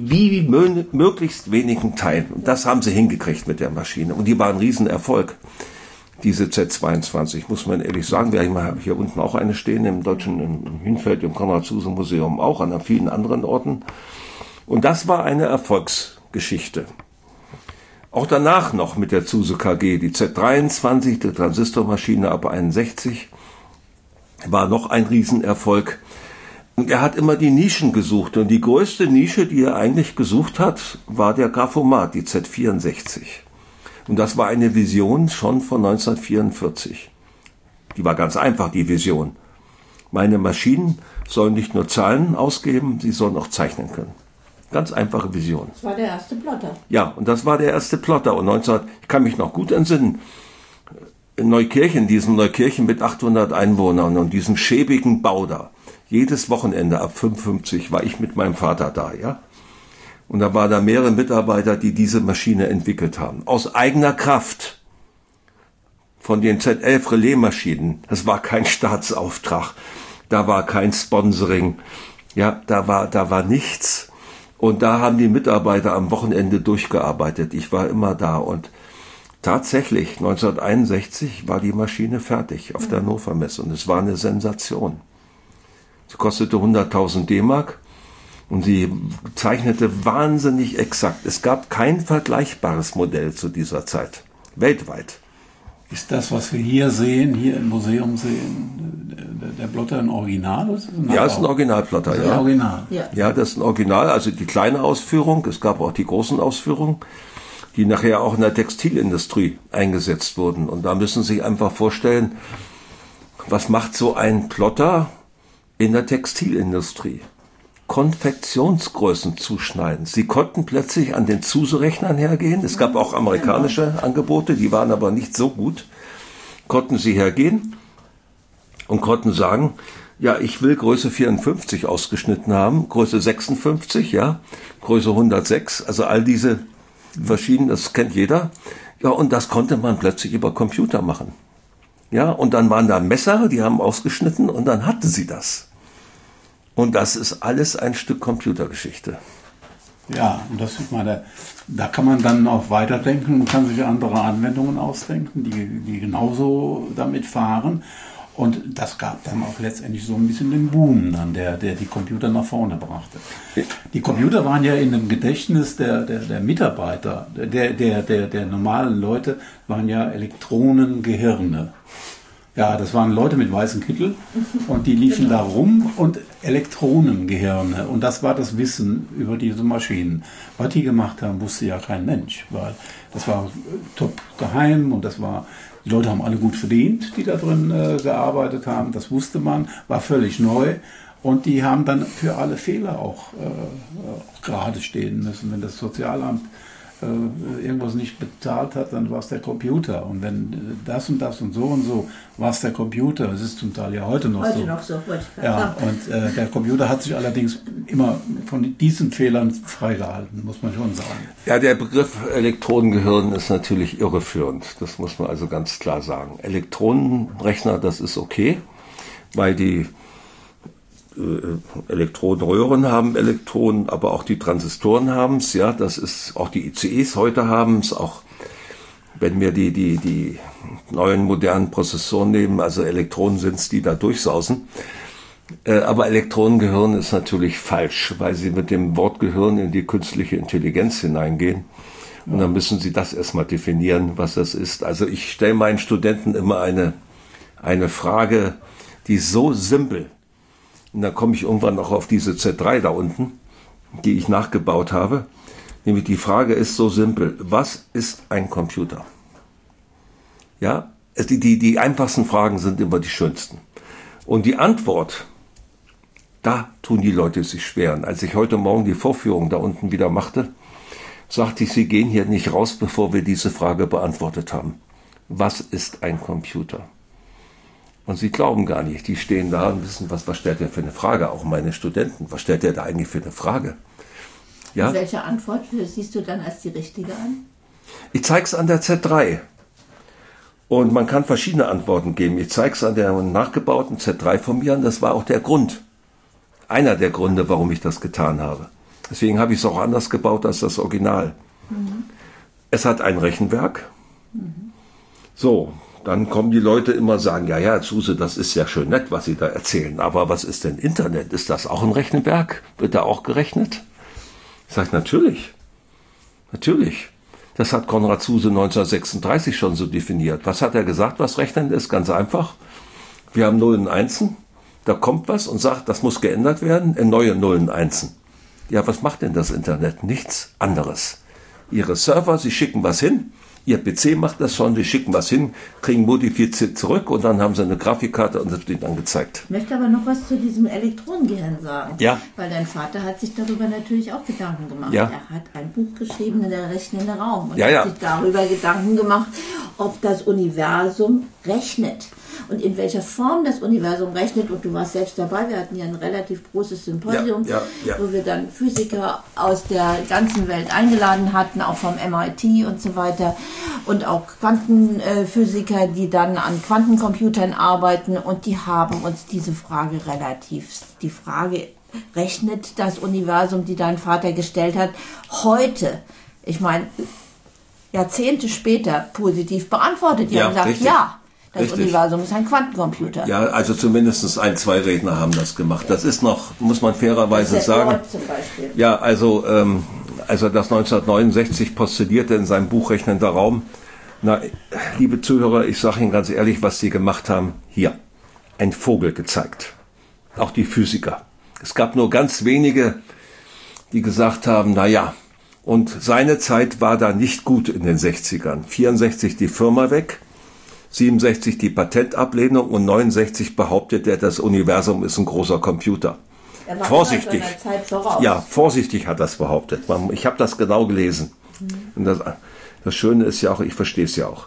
möglichst wenigen Teilen. Und das haben sie hingekriegt mit der Maschine. Und die war ein Riesenerfolg. diese Z22, muss man ehrlich sagen. Wir haben hier unten auch eine stehen, im Hünfeld, im Konrad-Zuse-Museum auch, an vielen anderen Orten. Und das war eine Erfolgsgeschichte. Auch danach noch mit der Zuse KG, die Z23, die Transistormaschine ab 61, war noch ein Riesenerfolg. Und er hat immer die Nischen gesucht. Und die größte Nische, die er eigentlich gesucht hat, war der Graphomat, die Z64. Und das war eine Vision schon von 1944. Die war ganz einfach, die Vision. Meine Maschinen sollen nicht nur Zahlen ausgeben, sie sollen auch zeichnen können. Ganz einfache Vision. Das war der erste Plotter. Ja, und das war der erste Plotter. Und ich kann mich noch gut entsinnen, in Neukirchen, diesem Neukirchen mit 800 Einwohnern und diesem schäbigen Bau da. Jedes Wochenende ab 55 war ich mit meinem Vater da, ja. Und da waren da mehrere Mitarbeiter, die diese Maschine entwickelt haben. Aus eigener Kraft. Von den Z11 Relaismaschinen. Das war kein Staatsauftrag. Da war kein Sponsoring. Ja, da war nichts. Und da haben die Mitarbeiter am Wochenende durchgearbeitet. Ich war immer da. Und tatsächlich, 1961 war die Maschine fertig auf der Hannover Messe. Und es war eine Sensation. Sie kostete 100.000 D-Mark. Und sie zeichnete wahnsinnig exakt. Es gab kein vergleichbares Modell zu dieser Zeit. Weltweit. Ist das, was wir hier sehen, hier im Museum sehen, der Plotter ein Original? Oder ja, ist ein Originalplotter. Ja. Ein Original. Ja, das ist ein Original. Also die kleine Ausführung. Es gab auch die großen Ausführungen, die nachher auch in der Textilindustrie eingesetzt wurden. Und da müssen Sie sich einfach vorstellen, was macht so ein Plotter in der Textilindustrie? Konfektionsgrößen zuschneiden. Sie konnten plötzlich an den Zuse-Rechnern hergehen. Es gab auch amerikanische Angebote, die waren aber nicht so gut. Konnten sie hergehen und konnten sagen, ja, ich will Größe 54 ausgeschnitten haben, Größe 56, ja, Größe 106, also all diese verschiedenen, das kennt jeder. Ja, und das konnte man plötzlich über Computer machen. Ja, und dann waren da Messer, die haben ausgeschnitten und dann hatte sie das. Und das ist alles ein Stück Computergeschichte. Ja, und das ist mal da kann man dann auch weiterdenken und kann sich andere Anwendungen ausdenken, die genauso damit fahren. Und das gab dann auch letztendlich so ein bisschen den Boom dann, der die Computer nach vorne brachte. Die Computer waren ja in dem Gedächtnis der Mitarbeiter, der normalen Leute, waren ja Elektronengehirne. Ja, das waren Leute mit weißen Kittel und die liefen da rum und Elektronengehirne. Und das war das Wissen über diese Maschinen. Was die gemacht haben, wusste ja kein Mensch, weil das war top geheim und die Leute haben alle gut verdient, die da drin gearbeitet haben. Das wusste man, war völlig neu. Und die haben dann für alle Fehler auch gerade stehen müssen, wenn das Sozialamt irgendwas nicht bezahlt hat, dann war es der Computer. Und wenn das und das und so, war es der Computer. Es ist zum Teil ja heute noch so. Ja, und der Computer hat sich allerdings immer von diesen Fehlern freigehalten, muss man schon sagen. Ja, der Begriff Elektronengehirn ist natürlich irreführend. Das muss man also ganz klar sagen. Elektronenrechner, das ist okay, weil die Elektronenröhren haben Elektronen, aber auch die Transistoren haben es, ja, das ist, auch die ICEs heute haben es, auch wenn wir die neuen modernen Prozessoren nehmen, also Elektronen sind es, die da durchsausen. Aber Elektronengehirn ist natürlich falsch, weil sie mit dem Wort Gehirn in die künstliche Intelligenz hineingehen. Und dann müssen sie das erstmal definieren, was das ist. Also ich stelle meinen Studenten immer eine Frage, die ist so simpel. Und dann komme ich irgendwann auch auf diese Z3 da unten, die ich nachgebaut habe. Nämlich die Frage ist so simpel. Was ist ein Computer? Ja, die einfachsten Fragen sind immer die schönsten. Und die Antwort, da tun die Leute sich schwer. Und als ich heute Morgen die Vorführung da unten wieder machte, sagte ich, Sie gehen hier nicht raus, bevor wir diese Frage beantwortet haben. Was ist ein Computer? Und sie glauben gar nicht, die stehen da und wissen, was stellt er für eine Frage, auch meine Studenten, was stellt er da eigentlich für eine Frage? Ja? Welche Antwort siehst du dann als die richtige an? Ich zeige es an der Z3. Und man kann verschiedene Antworten geben. Ich zeige es an der nachgebauten Z3 von mir an, das war auch der Grund. Einer der Gründe, warum ich das getan habe. Deswegen habe ich es auch anders gebaut als das Original. Mhm. Es hat ein Rechenwerk. Mhm. So, dann kommen die Leute immer sagen, ja, Herr Zuse, das ist ja schön nett, was Sie da erzählen, aber was ist denn Internet? Ist das auch ein Rechenwerk? Wird da auch gerechnet? Ich sage, natürlich. Das hat Konrad Zuse 1936 schon so definiert. Was hat er gesagt, was Rechnen ist? Ganz einfach. Wir haben Nullen und Einsen, da kommt was und sagt, das muss geändert werden in neue Nullen und Einsen. Ja, was macht denn das Internet? Nichts anderes. Ihre Server, sie schicken was hin, Ihr PC macht das schon, sie schicken was hin, kriegen modifiziert zurück und dann haben sie eine Grafikkarte und das wird ihnen angezeigt. Ich möchte aber noch was zu diesem Elektronengehirn sagen. Ja. Weil dein Vater hat sich darüber natürlich auch Gedanken gemacht. Ja. Er hat ein Buch geschrieben, Der rechnende Raum. Und ja, hat sich darüber Gedanken gemacht, ob das Universum rechnet. Und in welcher Form das Universum rechnet. Und du warst selbst dabei. Wir hatten ja ein relativ großes Symposium, wo wir dann Physiker aus der ganzen Welt eingeladen hatten, auch vom MIT und so weiter. Und auch Quantenphysiker, die dann an Quantencomputern arbeiten. Und die haben uns diese Frage die Frage, rechnet das Universum, die dein Vater gestellt hat, heute, ich meine, Jahrzehnte später positiv beantwortet. Die haben gesagt, richtig. Ja. Das Universum ist ein Quantencomputer. Ja, also zumindest 1, 2 Redner haben das gemacht. Das ist noch, muss man fairerweise sagen. Zum Beispiel. Ja, also als er das 1969 postulierte in seinem Buch Rechnender Raum, na, liebe Zuhörer, ich sage Ihnen ganz ehrlich, was Sie gemacht haben, hier, ein Vogel gezeigt. Auch die Physiker. Es gab nur ganz wenige, die gesagt haben, na ja, und seine Zeit war da nicht gut in den 60ern. 64 die Firma weg, 67 die Patentablehnung und 69 behauptet er, das Universum ist ein großer Computer. Er war vorsichtig. seiner Zeit voraus. Ja, vorsichtig hat das behauptet. Ich habe das genau gelesen. Und das Schöne ist ja auch, ich verstehe es ja auch.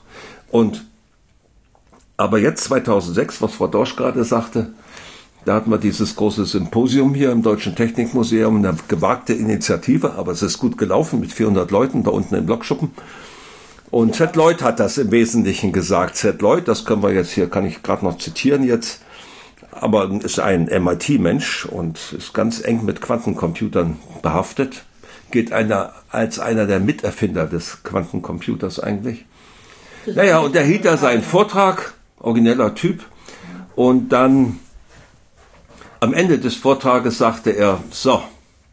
Aber jetzt 2006, was Frau Dorsch gerade sagte, da hatten wir dieses große Symposium hier im Deutschen Technikmuseum, eine gewagte Initiative, aber es ist gut gelaufen mit 400 Leuten da unten im Blockschuppen. Und Z. Lloyd hat das im Wesentlichen gesagt. Z. Lloyd, das können wir jetzt hier, kann ich gerade noch zitieren jetzt, aber ist ein MIT-Mensch und ist ganz eng mit Quantencomputern behaftet. Gilt als einer der Miterfinder des Quantencomputers eigentlich. Naja, und er hielt da seinen Vortrag, origineller Typ, und dann am Ende des Vortrages sagte er, so,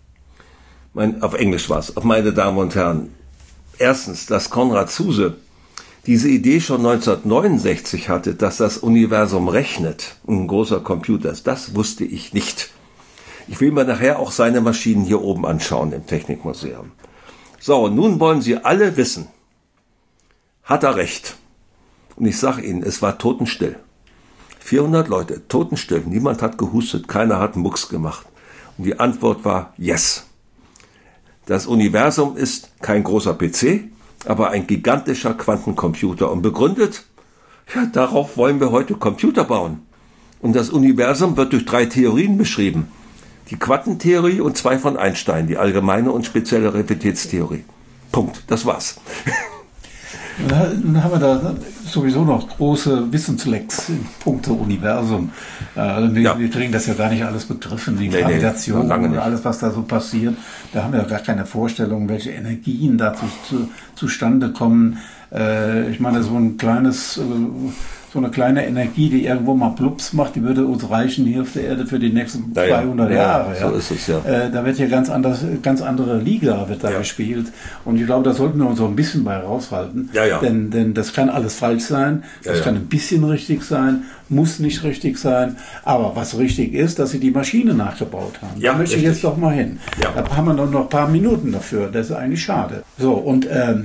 auf Englisch war es, meine Damen und Herren, erstens, dass Konrad Zuse diese Idee schon 1969 hatte, dass das Universum rechnet, ein großer Computer ist, das wusste ich nicht. Ich will mir nachher auch seine Maschinen hier oben anschauen im Technikmuseum. So, nun wollen Sie alle wissen, hat er recht? Und ich sage Ihnen, es war totenstill. 400 Leute, totenstill, niemand hat gehustet, keiner hat einen Mucks gemacht. Und die Antwort war yes. Das Universum ist kein großer PC, aber ein gigantischer Quantencomputer. Und begründet, ja, darauf wollen wir heute Computer bauen. Und das Universum wird durch 3 Theorien beschrieben. Die Quantentheorie und 2 von Einstein, die allgemeine und spezielle Relativitätstheorie. Punkt, das war's. Dann haben wir da sowieso noch große Wissenslecks in puncto Universum. Wir kriegen das ja gar nicht alles begriffen, die Gravitation und alles, was da so passiert. Da haben wir ja gar keine Vorstellung, welche Energien dazu zustande kommen. Ich meine, so eine kleine Energie, die irgendwo mal plups macht, die würde uns reichen hier auf der Erde für die nächsten 200 Jahre. Ja. So ist es, ja. Da wird ja ganz andere Liga wird da gespielt. Und ich glaube, da sollten wir uns auch ein bisschen bei raushalten. Ja. Denn das kann alles falsch sein. Das kann ein bisschen richtig sein, muss nicht richtig sein. Aber was richtig ist, dass sie die Maschine nachgebaut haben. Da möchte ich jetzt doch mal hin. Ja. Da haben wir noch ein paar Minuten dafür. Das ist eigentlich schade. So, und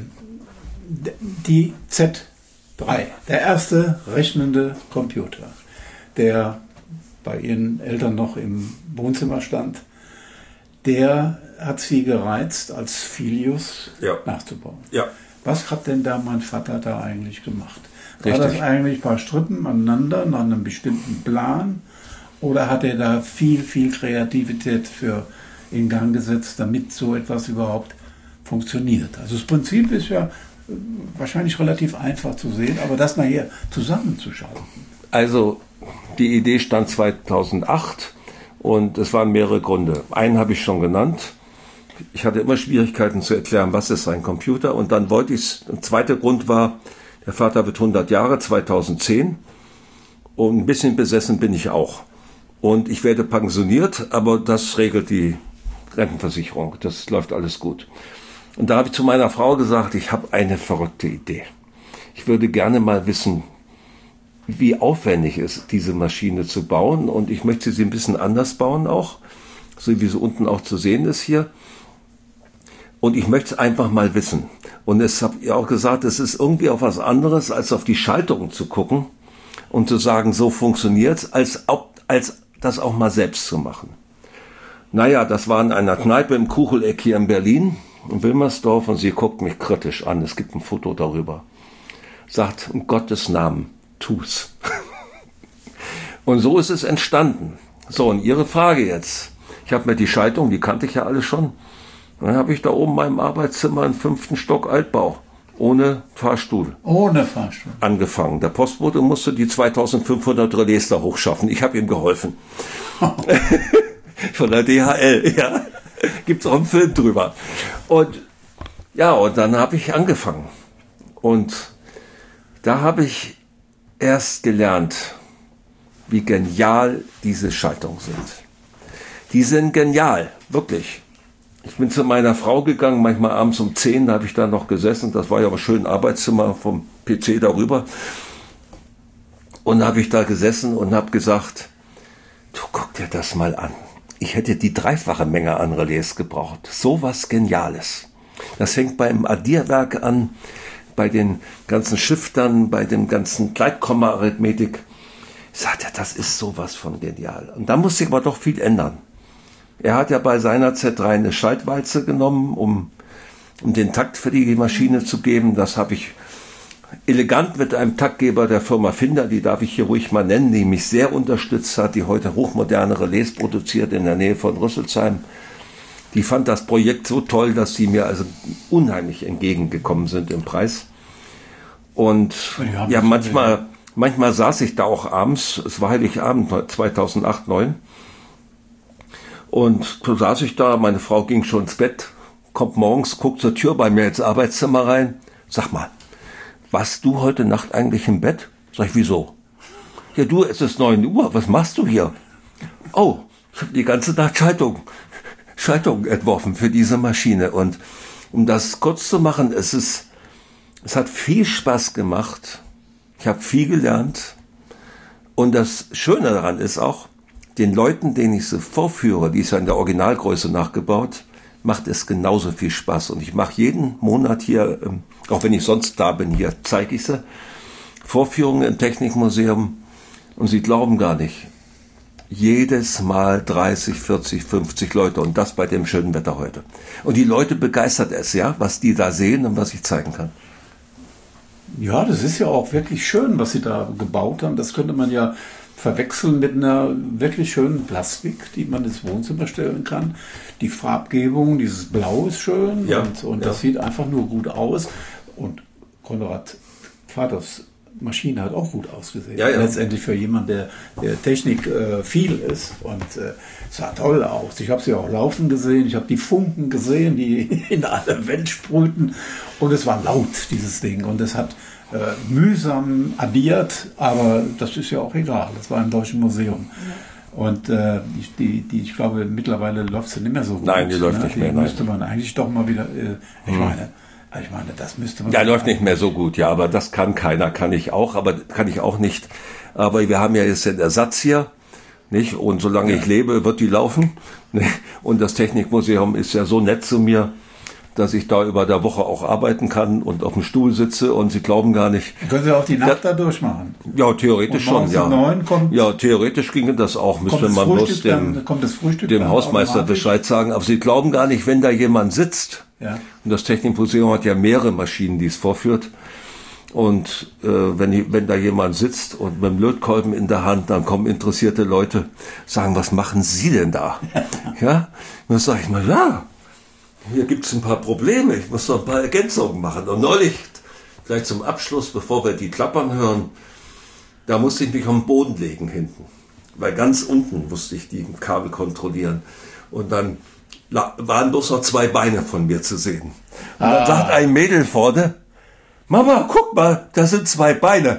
die Z3, der erste rechnende Computer, der bei ihren Eltern noch im Wohnzimmer stand, der hat sie gereizt, als Filius nachzubauen. Ja. Was hat denn da mein Vater da eigentlich gemacht? War das eigentlich ein paar Strippen aneinander nach einem bestimmten Plan? Oder hat er da viel Kreativität für in Gang gesetzt, damit so etwas überhaupt funktioniert? Also das Prinzip ist ja wahrscheinlich relativ einfach zu sehen, aber das nachher zusammenzuschalten. Also die Idee stand 2008 und es waren mehrere Gründe. Einen habe ich schon genannt. Ich hatte immer Schwierigkeiten zu erklären, was ist ein Computer, und dann wollte ich es. Ein zweiter Grund war, Der Vater wird 100 Jahre, 2010. Und ein bisschen besessen bin ich auch. Und ich werde pensioniert, aber das regelt die Rentenversicherung. Das läuft alles gut. Und da habe ich zu meiner Frau gesagt, ich habe eine verrückte Idee. Ich würde gerne mal wissen, wie aufwendig ist, diese Maschine zu bauen. Und ich möchte sie ein bisschen anders bauen auch, so wie sie unten auch zu sehen ist hier. Und ich möchte es einfach mal wissen. Und es habe ich auch gesagt, es ist irgendwie auf was anderes, als auf die Schaltungen zu gucken und zu sagen, so funktioniert's, als das auch mal selbst zu machen. Naja, das war in einer Kneipe im Kucheleck hier in Berlin, in Wilmersdorf, und sie guckt mich kritisch an. Es gibt ein Foto darüber. Sagt, in Gottes Namen, tu's. Und so ist es entstanden. So, und Ihre Frage jetzt. Ich habe mir die Schaltung, die kannte ich ja alle schon. Dann habe ich da oben in meinem Arbeitszimmer im 5. Stock Altbau, ohne Fahrstuhl. Ohne Fahrstuhl. Angefangen. Der Postbote musste die 2500 Relais da hochschaffen. Ich habe ihm geholfen. Von der DHL, ja. Gibt's auch einen Film drüber. Und ja, und dann habe ich angefangen. Und da habe ich erst gelernt, wie genial diese Schaltungen sind. Die sind genial, wirklich. Ich bin zu meiner Frau gegangen, manchmal abends um 10, da habe ich da noch gesessen. Das war ja aber schön Arbeitszimmer vom PC darüber. Und da habe ich da gesessen und habe gesagt, du guck dir das mal an. Ich hätte die 3-fache Menge an Relais gebraucht. So was Geniales. Das fängt beim Addierwerk an, bei den ganzen Shiftern, bei dem ganzen Gleitkomma-Arithmetik. Ich sagte, das ist sowas von genial. Und da musste ich aber doch viel ändern. Er hat ja bei seiner Z3 eine Schaltwalze genommen, um den Takt für die Maschine zu geben. Das habe ich elegant mit einem Taktgeber der Firma Finder, die darf ich hier ruhig mal nennen, die mich sehr unterstützt hat, die heute hochmoderne Relais produziert in der Nähe von Rüsselsheim. Die fand das Projekt so toll, dass sie mir also unheimlich entgegengekommen sind im Preis. Und ja, manchmal saß ich da auch abends, es war Heiligabend 2008, 2009. Und so saß ich da, meine Frau ging schon ins Bett, kommt morgens, guckt zur Tür bei mir ins Arbeitszimmer rein. Sag mal, warst du heute Nacht eigentlich im Bett? Sag ich, wieso? Ja, du, es ist 9 Uhr, was machst du hier? Oh, ich habe die ganze Nacht Schaltung entworfen für diese Maschine. Und um das kurz zu machen, es hat viel Spaß gemacht. Ich habe viel gelernt. Und das Schöne daran ist auch, den Leuten, denen ich sie vorführe, die ist ja in der Originalgröße nachgebaut, macht es genauso viel Spaß. Und ich mache jeden Monat hier, auch wenn ich sonst da bin, hier zeige ich sie, Vorführungen im Technikmuseum. Und Sie glauben gar nicht, jedes Mal 30, 40, 50 Leute und das bei dem schönen Wetter heute. Und die Leute begeistert es, ja, was die da sehen und was ich zeigen kann. Ja, das ist ja auch wirklich schön, was Sie da gebaut haben. Das könnte man ja verwechseln mit einer wirklich schönen Plastik, die man ins Wohnzimmer stellen kann. Die Farbgebung, dieses Blau ist schön, ja, und das sieht einfach nur gut aus. Und Konrad Vaters Maschine hat auch gut ausgesehen. Ja, ja. Letztendlich für jemanden, der Technik viel ist. Und es sah toll aus. Ich habe sie auch laufen gesehen. Ich habe die Funken gesehen, die in alle Welt sprühten. Und es war laut, dieses Ding. Und es hat mühsam addiert, aber das ist ja auch egal. Das war im Deutschen Museum. Ja. Und ich glaube, mittlerweile läuft sie nicht mehr so gut. Nein, die läuft nicht mehr. Die müsste man eigentlich doch mal wieder, ich meine, das müsste man... Ja, läuft nicht mehr so gut, ja, aber das kann keiner, kann ich auch nicht. Aber wir haben ja jetzt den Ersatz hier, nicht? Und solange ich lebe, wird die laufen. Und das Technikmuseum ist ja so nett zu mir, dass ich da über der Woche auch arbeiten kann und auf dem Stuhl sitze und Sie glauben gar nicht. Können Sie auch die Nacht da durchmachen? Ja, theoretisch schon, ja. Ja, theoretisch ginge das auch, müsste man bloß dem Hausmeister Bescheid sagen. Aber Sie glauben gar nicht, wenn da jemand sitzt. Ja. Und das Technikmuseum hat ja mehrere Maschinen, die es vorführt. Und wenn da jemand sitzt und mit dem Lötkolben in der Hand, dann kommen interessierte Leute, sagen, was machen Sie denn da? Ja, dann sage ich mal, ja, hier gibt's ein paar Probleme, ich muss noch ein paar Ergänzungen machen. Und neulich, gleich zum Abschluss, bevor wir die klappern hören, da musste ich mich auf den Boden legen hinten. Weil ganz unten musste ich die Kabel kontrollieren. Und dann waren bloß noch 2 Beine von mir zu sehen. Und dann sagt ein Mädel vorne, Mama, guck mal, das sind 2 Beine.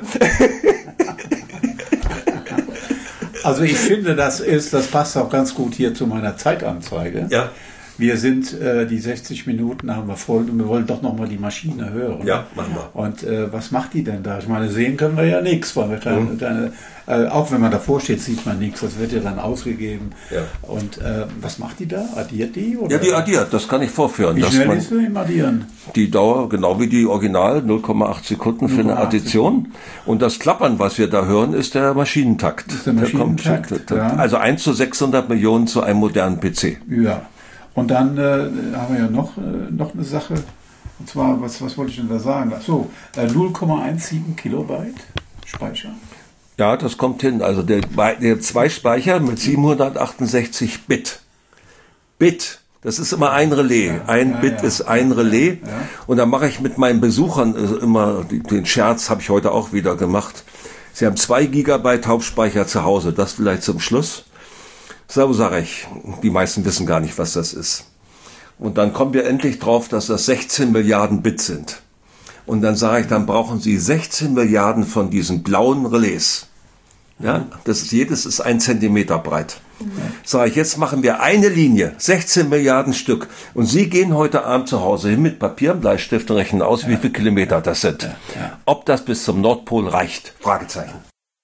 Also ich finde, das passt auch ganz gut hier zu meiner Zeitanzeige. Ja. Wir sind, die 60 Minuten haben wir voll und wir wollen doch nochmal die Maschine hören. Ja, machen wir. Und was macht die denn da? Ich meine, sehen können wir ja nichts, weil wir keine auch wenn man davor steht, sieht man nichts. Das wird ja dann ausgegeben. Ja. Und was macht die da? Addiert die? Oder? Ja, die addiert. Das kann ich vorführen. Wie schnell ist die im Addieren? Die Dauer, genau wie die Original, 0,8 Sekunden für eine Addition. Und das Klappern, was wir da hören, ist der Maschinentakt. Das ist der Maschinentakt, ja. Also 1 zu 600 Millionen zu einem modernen PC. Ja. Und dann haben wir ja noch eine Sache. Und zwar, was wollte ich denn da sagen? Ach so, 0,17 Kilobyte Speicher. Ja, das kommt hin. Also der 2 Speicher mit 768 Bit. Bit. Das ist immer ein Relais. Ein Bit ist ein Relais. Ja. Und da mache ich mit meinen Besuchern immer den Scherz, habe ich heute auch wieder gemacht. Sie haben 2 Gigabyte Hauptspeicher zu Hause. Das vielleicht zum Schluss. So sage ich. Die meisten wissen gar nicht, was das ist. Und dann kommen wir endlich drauf, dass das 16 Milliarden Bit sind. Und dann sage ich, dann brauchen Sie 16 Milliarden von diesen blauen Relais. Ja, jedes ist 1 Zentimeter breit. Sage ich, jetzt machen wir eine Linie, 16 Milliarden Stück. Und Sie gehen heute Abend zu Hause hin mit Papier und Bleistift und rechnen aus, wie viele Kilometer das sind. Ob das bis zum Nordpol reicht? Fragezeichen.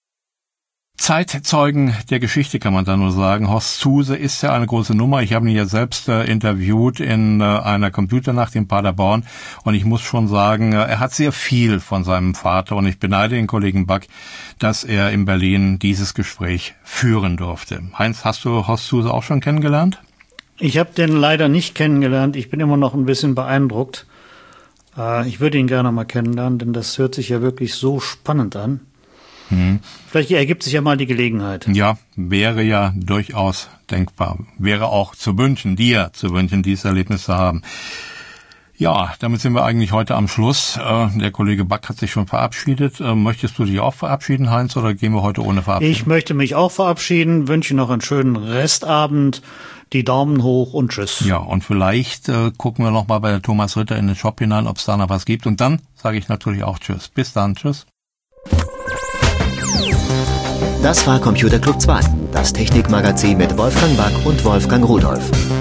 Zeitzeugen der Geschichte kann man da nur sagen. Horst Zuse ist ja eine große Nummer. Ich habe ihn ja selbst interviewt in einer Computernacht in Paderborn und ich muss schon sagen, er hat sehr viel von seinem Vater und ich beneide den Kollegen Back, dass er in Berlin dieses Gespräch führen durfte. Heinz, hast du Horst Zuse auch schon kennengelernt? Ich habe den leider nicht kennengelernt. Ich bin immer noch ein bisschen beeindruckt. Ich würde ihn gerne mal kennenlernen, denn das hört sich ja wirklich so spannend an. Vielleicht ergibt sich ja mal die Gelegenheit. Ja, wäre ja durchaus denkbar. Wäre auch zu wünschen, dir zu wünschen, dieses Erlebnis zu haben. Ja, damit sind wir eigentlich heute am Schluss. Der Kollege Back hat sich schon verabschiedet. Möchtest du dich auch verabschieden, Heinz, oder gehen wir heute ohne Verabschiedung? Ich möchte mich auch verabschieden, wünsche noch einen schönen Restabend, die Daumen hoch und tschüss. Ja, und vielleicht gucken wir noch mal bei der Thomas Ritter in den Shop hinein, ob es da noch was gibt. Und dann sage ich natürlich auch tschüss. Bis dann, tschüss. Das war Computer Club 2, das Technikmagazin mit Wolfgang Back und Wolfgang Rudolph.